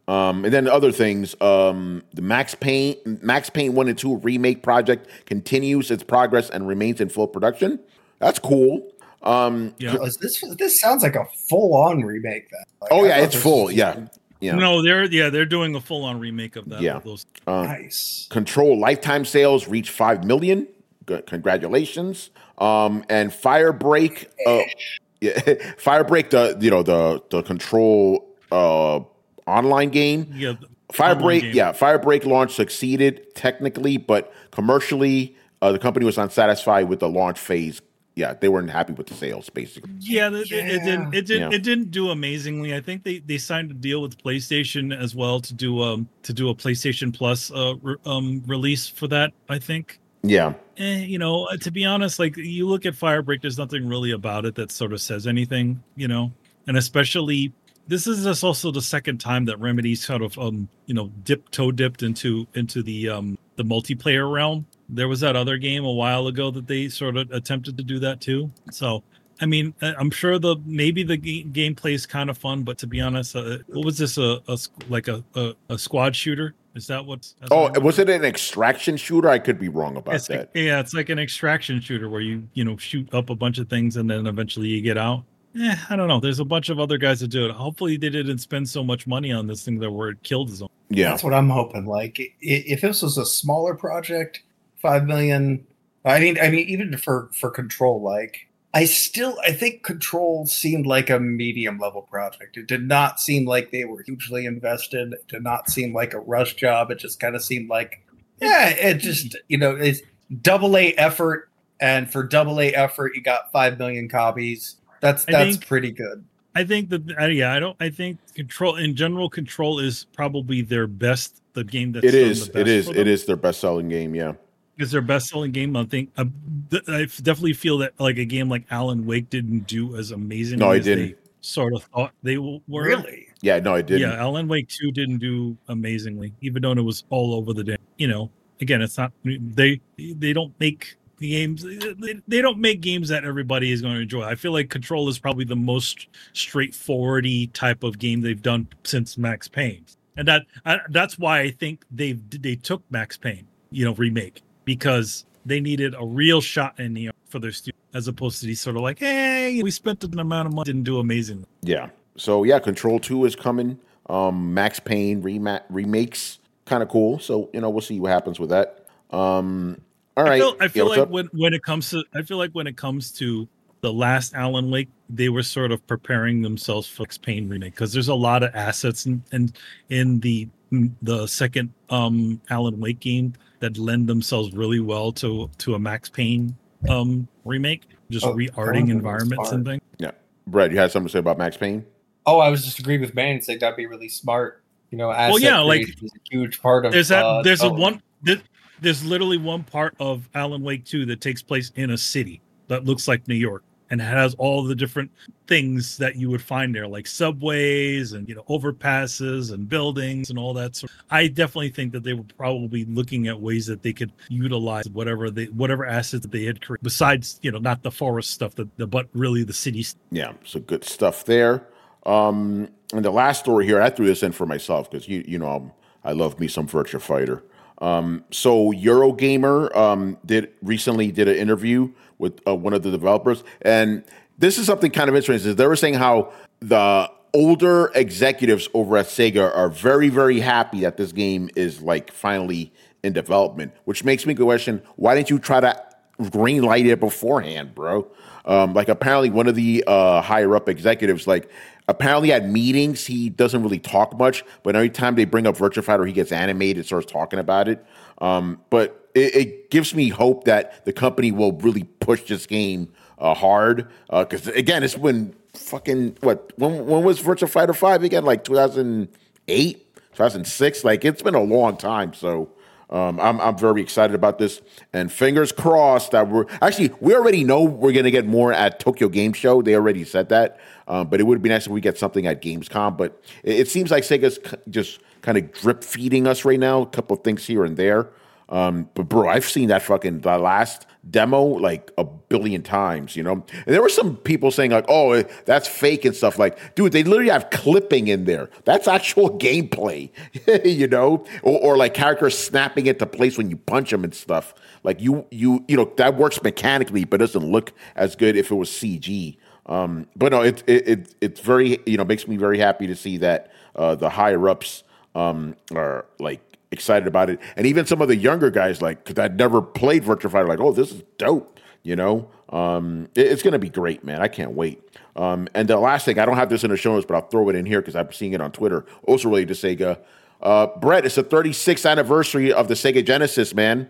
Um, and then other things, um, the Max Payne, Max Payne one and two remake project continues its progress and remains in full production. That's cool. Um, Yeah. Oh, is this this sounds like a full on remake. Then. Like, oh I yeah, thought it's this full. was just Yeah, yeah. No, they're yeah they're doing a full on remake of that. Yeah. Of those. Uh, nice. Control lifetime sales reached five million. Good, congratulations. Um, and Firebreak, uh, yeah, Firebreak, the you know the the Control uh online game. Yeah. Firebreak, game. yeah, Firebreak launch succeeded technically, but commercially, uh, the company was unsatisfied with the launch phase. Yeah, they weren't happy with the sales, basically. Yeah, it, it, it didn't. It didn't. Yeah. It didn't do amazingly. I think they, they signed a deal with PlayStation as well to do um to do a PlayStation Plus uh re, um release for that. I think. Yeah, Eh, you know, uh, to be honest, like you look at Firebreak, there's nothing really about it that sort of says anything. You know, and especially this is just also the second time that Remedy sort of um you know dipped toe dipped into into the um the multiplayer realm. There was that other game a while ago that they sort of attempted to do that too. So, I mean, I- I'm sure the maybe the ga- gameplay is kind of fun, but to be honest, uh, what was this a, a s- like a, a a squad shooter? Is that what? that's Oh, what was it an extraction shooter? I could be wrong about It's like, that. yeah, it's like an extraction shooter where you you know shoot up a bunch of things and then eventually you get out. Eh, I don't know. There's a bunch of other guys that do it. Hopefully, they didn't spend so much money on this thing that where it killed his own. Yeah, That's what I'm hoping. Like, i- if this was a smaller project, five million. I mean, I mean, even for for Control, like, I still, I think Control seemed like a medium level project. It did not seem like they were hugely invested. It did not seem like a rush job. It just kind of seemed like, yeah, it just, you know, it's double A effort, and for double A effort, you got five million copies. That's I that's think- pretty good. I think that uh, yeah, I don't. I think Control in general, Control is probably their best. The game that's it done is. the best It is. for It them. is their best selling game. Yeah. Is their best selling game. I think uh, th- I definitely feel that like a game like Alan Wake didn't do as amazing. No, it as they didn't. sort of thought they w- were. Really? Yeah. No, it didn't. Yeah, Alan Wake two didn't do amazingly, even though it was all over the day. You know, again, it's not they they don't make the games they, they don't make games that everybody is going to enjoy. I feel like Control is probably the most straightforwardy type of game they've done since Max Payne, and that I, that's why I think they they took Max Payne, you know, remake, because they needed a real shot in the arm for their studio, as opposed to these sort of like, hey, we spent an amount of money, didn't do amazingly. Yeah. So yeah, Control two is coming. Um, Max Payne rema- remakes, kind of cool. So you know, we'll see what happens with that. Um, all right. I feel, I Yeah, feel what's like up? when, when it comes to I feel like when it comes to the last Alan Wake, they were sort of preparing themselves for Max Payne remake, because there's a lot of assets in, in in the the second um Alan Wake game that lend themselves really well to to a Max Payne um remake, just Oh, re-arting oh, environments and smart. things. Yeah, Brett, you had something to say about Max Payne? Oh, I was just agreeing with Manny and saying that'd be really smart. You know, asset Well, yeah, like, creation is a huge part of. There's that. uh, there's a development. one. There, there's literally one part of Alan Wake two that takes place in a city that looks like New York and has all the different things that you would find there, like subways and you know overpasses and buildings and all that. So I definitely think that they were probably looking at ways that they could utilize whatever they whatever assets that they had created, besides you know not the forest stuff, that the, but really the city. Yeah, so good stuff there. Um, and the last story here, I threw this in for myself because you you know I'm, I love me some Virtua Fighter. Um, so Eurogamer um, did recently did an interview with uh, one of the developers, and this is something kind of interesting. Is they were saying how the older executives over at Sega are very very happy that this game is like finally in development, which makes me question, why didn't you try to green light it beforehand, bro? Um, like apparently one of the uh, higher up executives, like apparently at meetings, he doesn't really talk much, but every time they bring up Virtua Fighter, he gets animated, starts talking about it. Um, but it, it gives me hope that the company will really push this game uh, hard. Because uh, again, it's been fucking, what, when, when was Virtua Fighter five again? Like two thousand eight, two thousand six? Like it's been a long time. So Um, I'm I'm very excited about this, and fingers crossed that we're actually we already know we're gonna get more at Tokyo Game Show. They already said that, um, but it would be nice if we get something at Gamescom. But it, it seems like Sega's c- just kind of drip feeding us right now, a couple of things here and there. Um, but bro, I've seen that fucking the last demo like a billion times, you know. And there were some people saying like, "Oh, that's fake" and stuff. Like, dude, they literally have clipping in there. That's actual gameplay, you know, or, or like characters snapping into place when you punch them and stuff. Like you, you, you know, that works mechanically, but doesn't look as good if it was C G. Um, but no, it, it it it's very, you know, makes me very happy to see that uh, the higher ups um, are like excited about it, and even some of the younger guys, like, because I'd never played Virtua Fighter, like, oh, this is dope, you know. Um, it, it's gonna be great, man. I can't wait. Um, and the last thing, I don't have this in the show notes, but I'll throw it in here because I'm seeing it on Twitter. Also related to Sega, uh, Brett, it's the thirty-sixth anniversary of the Sega Genesis, man.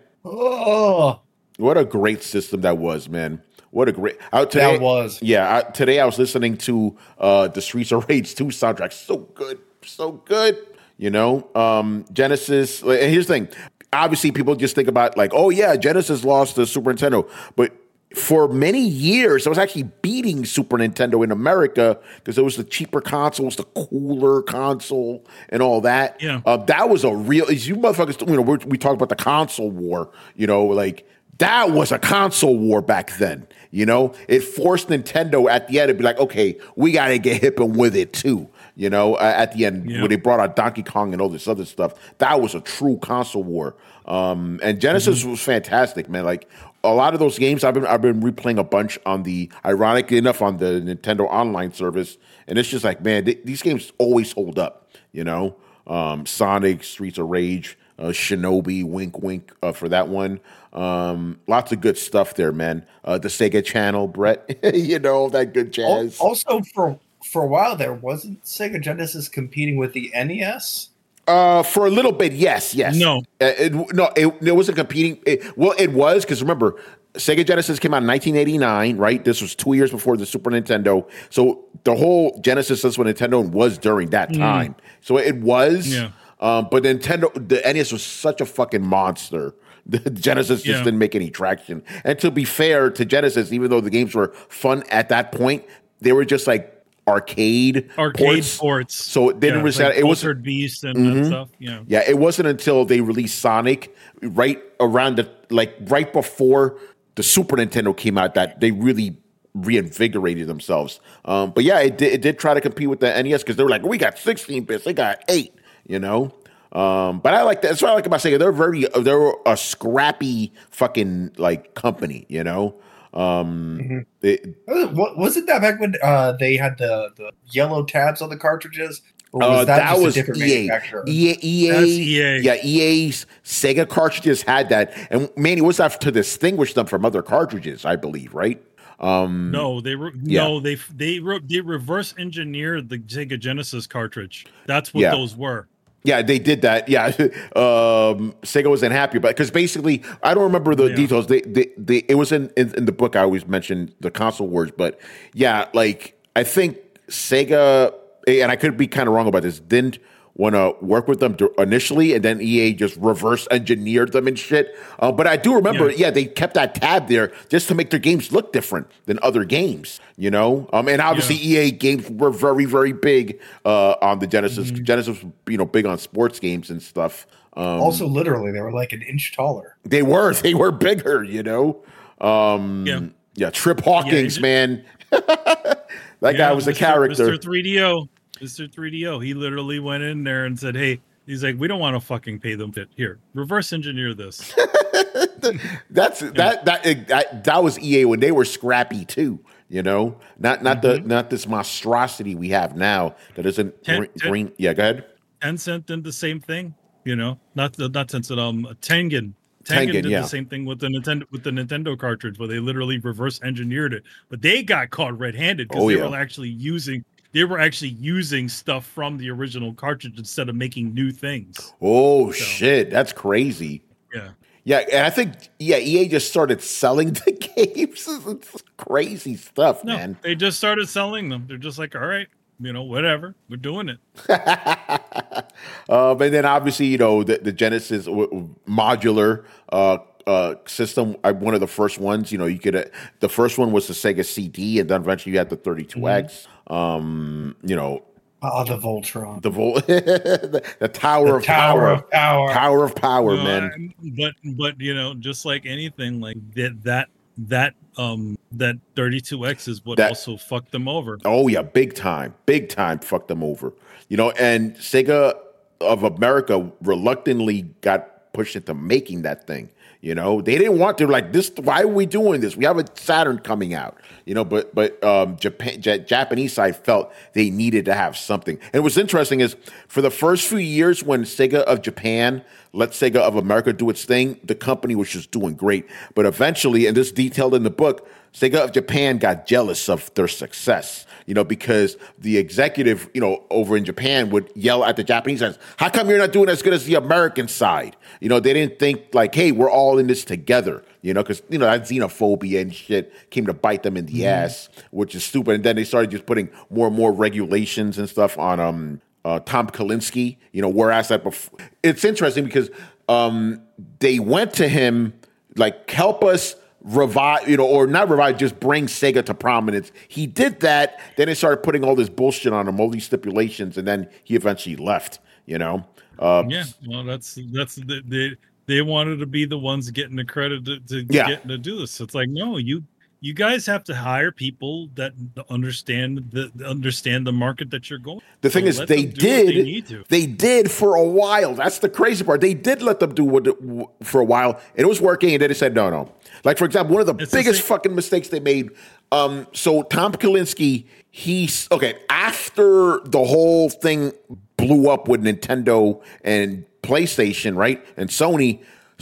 Oh, what a great system that was, man. What a great uh, today, that was. Yeah, I, today I was listening to uh, the Streets of Rage two soundtrack. So good, so good. You know, um, Genesis. And here's the thing: obviously, people just think about like, oh yeah, Genesis lost to Super Nintendo, but for many years, it was actually beating Super Nintendo in America because it was the cheaper console, it was the cooler console, and all that. Yeah, uh, that was a real. You motherfuckers, you know, we're, we talk about the console war. You know, like that was a console war back then. You know, it forced Nintendo at the end to be like, okay, we got to get hip and with it too. You know, uh, at the end, yeah. when they brought out Donkey Kong and all this other stuff, that was a true console war. Um, and Genesis mm-hmm. was fantastic, man. Like a lot of those games, I've been I've been replaying a bunch on the, ironically enough, on the Nintendo Online service, and it's just like, man, th- these games always hold up. You know, um, Sonic, Streets of Rage, uh, Shinobi, wink, wink uh, for that one. Um, lots of good stuff there, man. Uh, the Sega Channel, Brett, you know, that good jazz. Also, for for a while there, wasn't Sega Genesis competing with the N E S? Uh, for a little bit, yes, yes. No, uh, it, no, it, it wasn't competing. It, well, it was because remember, Sega Genesis came out in nineteen eighty-nine, right? This was two years before the Super Nintendo. So the whole Genesis Super Nintendo was during that time. Mm. So it was. Yeah. Um, but Nintendo, the N E S was such a fucking monster. The Genesis just yeah. didn't make any traction. And to be fair to Genesis, even though the games were fun at that point, they were just like arcade arcade ports. ports. So it didn't yeah, really like it was Altered Beast and mm-hmm. that stuff. Yeah. Yeah, it wasn't until they released Sonic right around the like right before the Super Nintendo came out that they really reinvigorated themselves. Um, but yeah, it did, it did try to compete with the N E S because they were like, we got sixteen bits, they got eight, you know. Um, but I like that. That's what I like about Sega. They're very, they're a scrappy fucking like company, you know. Um, mm-hmm. they, wasn't that back when uh, they had the, the yellow tabs on the cartridges? Or was uh, that, that just was a different E A. manufacturer? E A, E A, That's E A. Yeah, E A's Sega cartridges had that, and man, it was that to distinguish them from other cartridges, I believe, right? Um, no, they re- yeah. no they they re- they reverse engineered the Sega Genesis cartridge. That's what yeah. those were. Yeah, they did that. Yeah, um, Sega wasn't happy about it because basically, I don't remember the yeah. details. They, they, they, it was in, in in the book. I always mentioned the console wars, but yeah, like I think Sega, and I could be kind of wrong about this, didn't want to work with them initially, and then E A just reverse engineered them and shit. Uh, but I do remember, yeah. yeah, they kept that tab there just to make their games look different than other games, you know. Um, and obviously, yeah. E A games were very, very big uh, on the Genesis. Mm-hmm. Genesis, you know, big on sports games and stuff. Um, also, literally, they were like an inch taller. They were, they were bigger, you know. Um, yeah. yeah, Trip Hawkins, yeah, man, that yeah, guy was Mister a character. Mister three D O. Mister three D O, he literally went in there and said, hey, he's like, we don't want to fucking pay them. Here, reverse engineer this. That's yeah. that, that that that was E A when they were scrappy too, you know? Not not mm-hmm. the not this monstrosity we have now that isn't ten, green, ten, green. Yeah, go ahead. Tencent did the same thing, you know. Not not Tencent, um Tengen. Tengen, Tengen did yeah. the same thing with the Nintendo with the Nintendo cartridge where they literally reverse engineered it. But they got caught red-handed because oh, they yeah. were actually using They were actually using stuff from the original cartridge instead of making new things. Oh, so, shit. That's crazy. Yeah. Yeah, and I think, yeah, E A just started selling the games. It's crazy stuff, no, man. They just started selling them. They're just like, all right, you know, whatever. We're doing it. um, and then obviously, you know, the, the Genesis w- modular uh, uh, system, I, one of the first ones, you know, you could, uh, the first one was the Sega C D, and then eventually you had the thirty-two X. Mm-hmm. Um, you know, Oh, the Voltron. The Vol, the, the Tower The of Tower Power, of Power. Tower of Power, No, man. I- but but you know, just like anything, like that that that um that thirty-two X is what That- also fucked them over. Oh yeah, big time, big time. Fucked them over. You know, and Sega of America reluctantly got pushed into making that thing. You know, they didn't want to like this. Why are we doing this? We have a Saturn coming out. You know, but but um, Japan, J- Japanese side felt they needed to have something. And what's interesting is for the first few years when Sega of Japan let Sega of America do its thing, the company was just doing great. But eventually, and this is detailed in the book, Sega of Japan got jealous of their success, you know, because the executive, you know, over in Japan would yell at the Japanese side, how come you're not doing as good as the American side? You know, they didn't think like, hey, we're all in this together, you know, because, you know, that xenophobia and shit came to bite them in the mm-hmm. ass, which is stupid. And then they started just putting more and more regulations and stuff on um, uh, Tom Kalinske, you know, whereas that before, it's interesting because um, they went to him like, help us revive, you know, or not revive, just bring Sega to prominence. He did that. Then they started putting all this bullshit on him, all these stipulations, and then he eventually left. You know. Uh, yeah. Well, that's that's the, they they wanted to be the ones getting the credit to, to Yeah. get to do this. It's like no, you you guys have to hire people that understand the understand the market that you're going. The thing So is, let they them do what did. They, need to. They did for a while. That's the crazy part. They did let them do what for a while, and it was working. And then they said, no, no. Like for example, one of the It's the biggest same- fucking mistakes they made. Um, so Tom Kalinske, he's okay. After the whole thing blew up with Nintendo and PlayStation, right, and Sony,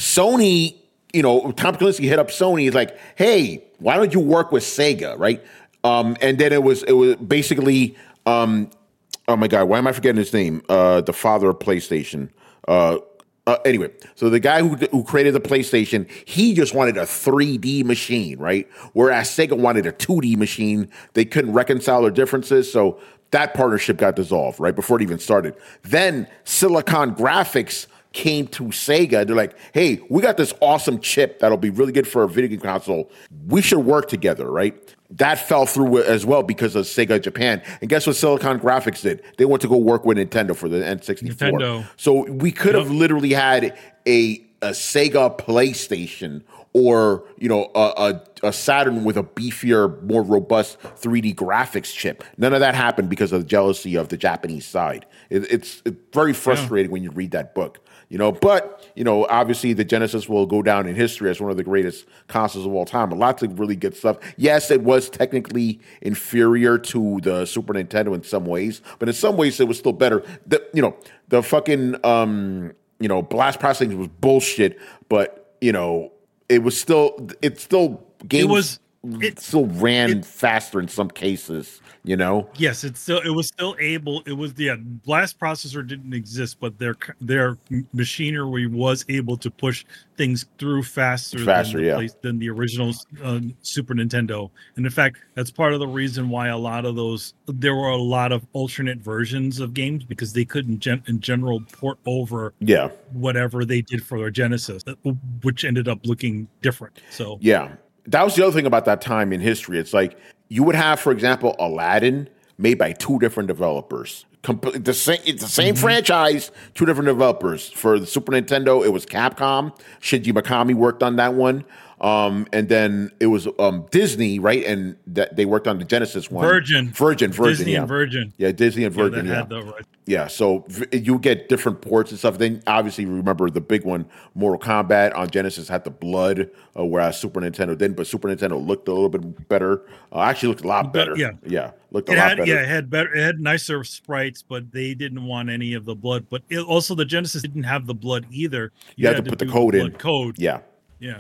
Sony, you know, Tom Kalinske hit up Sony. He's like, hey, why don't you work with Sega, right? Um, and then it was it was basically. Um, Oh my God! Why am I forgetting his name? Uh, the father of PlayStation. Uh, uh, anyway, so the guy who who created the PlayStation, he just wanted a three D machine, right? Whereas Sega wanted a two D machine. They couldn't reconcile their differences, so that partnership got dissolved right before it even started. Then Silicon Graphics came to Sega. They're like, hey, we got this awesome chip that'll be really good for a video game console. We should work together, right? That fell through as well because of Sega Japan. And guess what Silicon Graphics did? They went to go work with Nintendo for the N sixty-four. Nintendo. So we could have Yep. literally had a, a Sega PlayStation or, you know, a, a, a Saturn with a beefier, more robust three D graphics chip. None of that happened because of the jealousy of the Japanese side. It, it's, it's very frustrating yeah. when you read that book. You know, but, you know, obviously the Genesis will go down in history as one of the greatest consoles of all time. Lots of really good stuff. Yes, it was technically inferior to the Super Nintendo in some ways, but in some ways it was still better. The, you know, the fucking, um, you know, blast processing was bullshit, but, you know, it was still, it still, games It was, it still ran it, faster in some cases. You know, yes, it's still it was still able. It was the yeah, blast processor didn't exist, but their their machinery was able to push things through faster, faster, than the, yeah. place, than the original uh, Super Nintendo. And in fact, that's part of the reason why a lot of those there were a lot of alternate versions of games because they couldn't gen, in general port over yeah whatever they did for their Genesis, which ended up looking different. So yeah, that was the other thing about that time in history. It's like. You would have, for example, Aladdin made by two different developers. Comp- the same, it's the same mm-hmm. franchise, two different developers. For the Super Nintendo, it was Capcom. Shinji Mikami worked on that one. Um, and then it was um, Disney, right? And that they worked on the Genesis one. Virgin. Virgin, Virgin, Disney yeah. and Virgin. Yeah, Disney and Virgin, yeah. yeah. Had the, right. Yeah, so you get different ports and stuff. Then obviously remember the big one, Mortal Kombat on Genesis had the blood, uh, whereas Super Nintendo didn't. But Super Nintendo looked a little bit better. Uh, actually, looked a lot better. Yeah, yeah, looked a it lot had, better. Yeah, it had better. It had nicer sprites, but they didn't want any of the blood. But it, also, the Genesis didn't have the blood either. You, you had, had to, to put the code the in. Code. Yeah, yeah.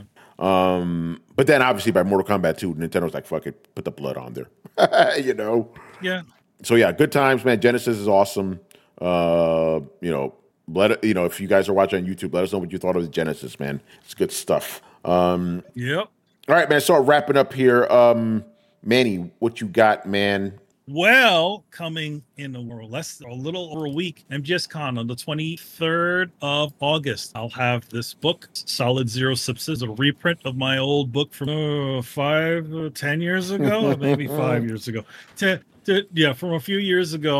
Um, but then obviously by Mortal Kombat two, Nintendo's like, fuck it, put the blood on there. You know? Yeah. So yeah, good times, man. Genesis is awesome. Uh, you know, let it, you know, if you guys are watching on YouTube, let us know what you thought of the Genesis, man. It's good stuff. Um, yep. All right, man. So wrapping up here. Um, Manny, what you got, man? Well, coming in a little less, a little over a week, M G S Con on the twenty-third of August. I'll have this book, Solid Zero Subsys, a reprint of my old book from uh, five, uh, ten years ago, maybe five years ago. Ten, ten, yeah, from a few years ago.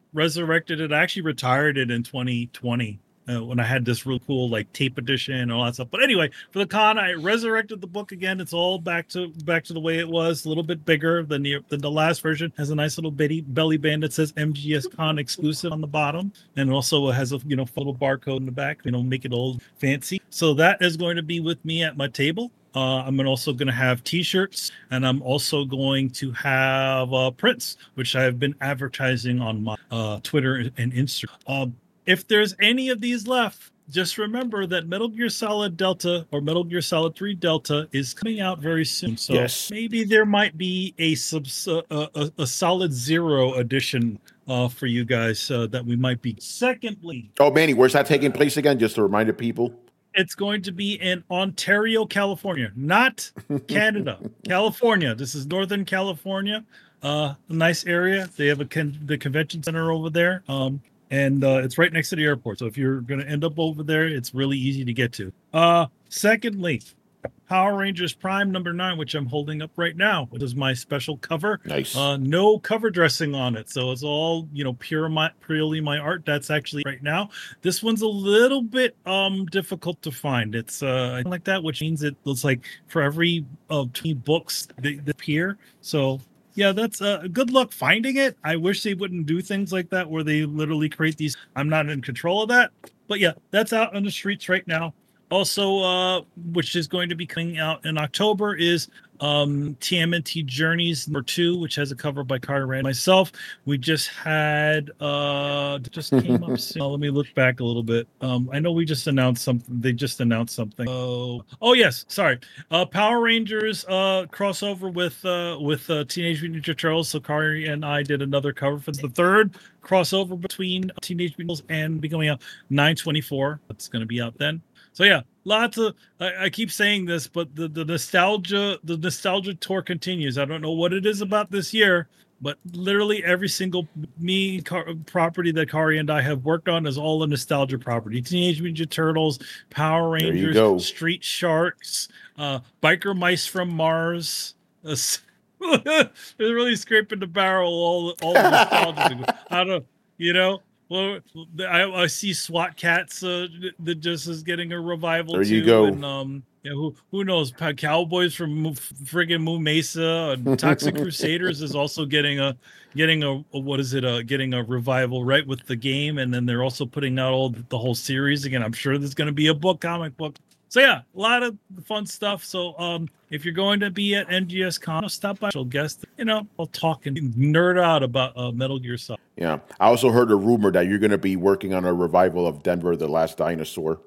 resurrected it. I actually retired it in twenty twenty. Uh, when I had this real cool like tape edition and all that stuff. But anyway, for the con, I resurrected the book again. It's all back to back to the way it was, a little bit bigger than the than the last version. Has a nice little bitty belly band that says M G S Con exclusive on the bottom, and also has a you know little barcode in the back. You know, make it all fancy. So that is going to be with me at my table. Uh, I'm also going to have T-shirts, and I'm also going to have uh, prints, which I have been advertising on my uh, Twitter and Instagram. Uh, If there's any of these left, just remember that Metal Gear Solid Delta or Metal Gear Solid three Delta is coming out very soon. So Yes. maybe there might be a subs, uh, a, a Solid Zero edition uh, for you guys uh, that we might be. Secondly, Oh, Manny, where's that taking place again? Just to remind the people. it's going to be in Ontario, California, not Canada, California. This is Northern California, uh, a nice area. They have a con- the convention center over there. Um, And uh, it's right next to the airport. So if you're going to end up over there, it's really easy to get to. Uh, secondly, Power Rangers Prime number nine, which I'm holding up right now, which is my special cover. Nice. Uh, no cover dressing on it. So it's all, you know, pure my, purely my art. That's actually right now. This one's a little bit um difficult to find. It's uh like that, which means it looks like for every uh, two books they, they appear. So yeah, that's uh, good luck finding it. I wish they wouldn't do things like that where they literally create these. I'm not in control of that. But yeah, that's out on the streets right now. Also, uh, which is going to be coming out in October, is um, T M N T Journeys number two, which has a cover by Carter Rand. Myself, we just had, uh, just came up soon. Oh, let me look back a little bit. Um, I know we just announced something. They just announced something. Oh, oh yes, sorry. Uh, Power Rangers uh, crossover with uh, with uh, Teenage Mutant Ninja Turtles. So Kari and I did another cover for the third crossover between Teenage Mutant Ninja Turtles and be coming out nine twenty-four. That's going to be out then. So yeah, lots of. I, I keep saying this, but the, the nostalgia, the nostalgia tour continues. I don't know what it is about this year, but literally every single me car, property that Kari and I have worked on is all a nostalgia property. Teenage Mutant Ninja Turtles, Power There you Rangers, go. Street Sharks, uh, Biker Mice from Mars. Uh, they're really scraping the barrel. All all the nostalgia. I don't, you know. Well, I, I see SWAT Cats uh, that just is getting a revival. There too, you go. And um, yeah, who who knows? Cowboys from Mo- friggin' Moo Mesa, and Toxic Crusaders is also getting a getting a, a what is it? A getting a revival right with the game, and then they're also putting out all the, the whole series again. I'm sure there's going to be a book, comic book. So yeah, a lot of fun stuff. So um, if you're going to be at N G S Con, stop by. Special guest, you know, I'll talk and nerd out about uh, Metal Gear Solid. Yeah. I also heard a rumor that you're going to be working on a revival of Denver, the Last Dinosaur.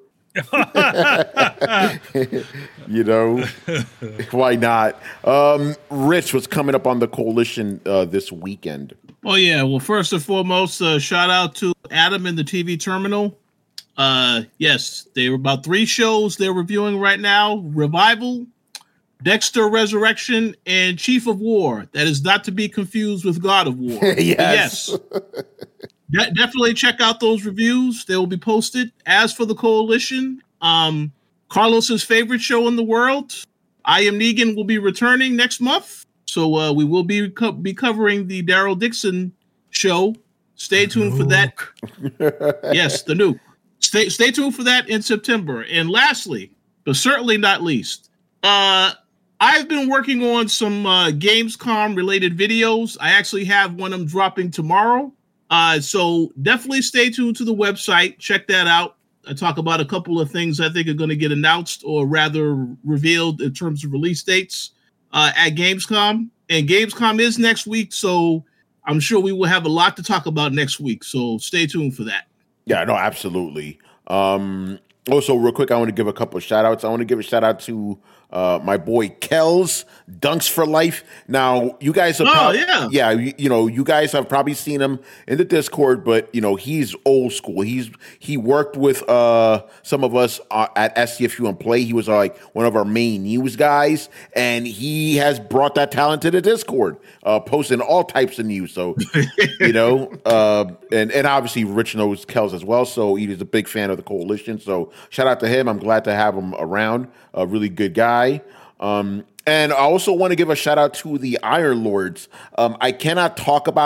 You know, why not? Um, Rich, what's coming up on the Coalition uh, this weekend? Oh yeah, well, first and foremost, uh, shout out to Adam in the T V Terminal. Uh, yes, there are about three shows they're reviewing right now: Revival, Dexter Resurrection, and Chief of War. That is not to be confused with God of War. Yes. Yes. De- definitely check out those reviews. They will be posted. As for the Coalition, um, Carlos's favorite show in the world, I Am Negan, will be returning next month. So uh, we will be co- be covering the Daryl Dixon show. Stay tuned for that. Yes, the nuke. Stay stay tuned for that in September. And lastly, but certainly not least, uh, I've been working on some uh, Gamescom related videos. I actually have one I'm dropping tomorrow. Uh, so definitely stay tuned to the website. Check that out. I talk about a couple of things I think are going to get announced or rather revealed in terms of release dates uh, at Gamescom. And Gamescom is next week, so I'm sure we will have a lot to talk about next week. So stay tuned for that. Yeah, no, absolutely. Um, also, real quick, I want to give a couple of shout outs. I want to give a shout out to uh, my boy Kells, Dunks for Life. Now, you guys have Oh, prob- yeah. yeah, you, you know, you guys have probably seen him in the Discord, but you know, he's old school. He's he worked with uh, some of us uh, at S C F U and Play. He was uh, like one of our main news guys, and he has brought that talent to the Discord, uh, posting all types of news. So, you know, uh, and and obviously Rich knows Kells as well, so he is a big fan of the Coalition. So, shout out to him. I'm glad to have him around. A really good guy. Um, and I also want to give a shout out to the Iron Lords. Um, I cannot talk about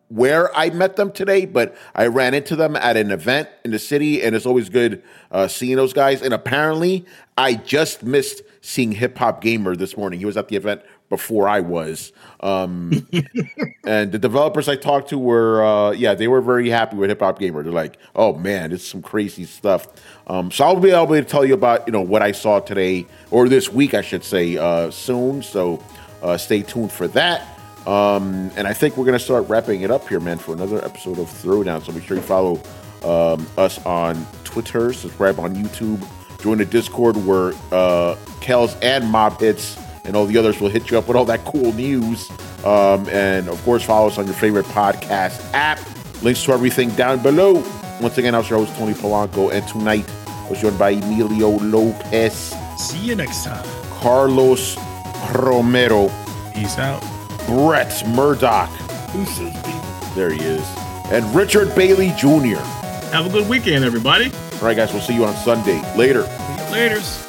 where I met them today, but I ran into them at an event in the city, and it's always good uh, seeing those guys. And apparently, I just missed seeing Hip Hop Gamer this morning. He was at the event before I was. Um, and the developers I talked to were, uh, yeah, they were very happy with Hip Hop Gamer. They're like, oh man, it's some crazy stuff. Um, so I'll be able to tell you about, you know, what I saw today, or this week, I should say, uh, soon. So uh, stay tuned for that. Um, and I think we're going to start wrapping it up here, man, for another episode of Throwdown. So make sure you follow um, us on Twitter, subscribe on YouTube, join the Discord where uh, Kels and Mob Hits and all the others will hit you up with all that cool news. Um, and, of course, follow us on your favorite podcast app. Links to everything down below. Once again, I was your host, Tony Polanco, and tonight I was joined by Emilio Lopez. See you next time. Carlos Romero. Peace out. Brett Murdoch. There he is. And Richard Bailey Junior Have a good weekend, everybody. All right, guys, we'll see you on Sunday. Later. Laters.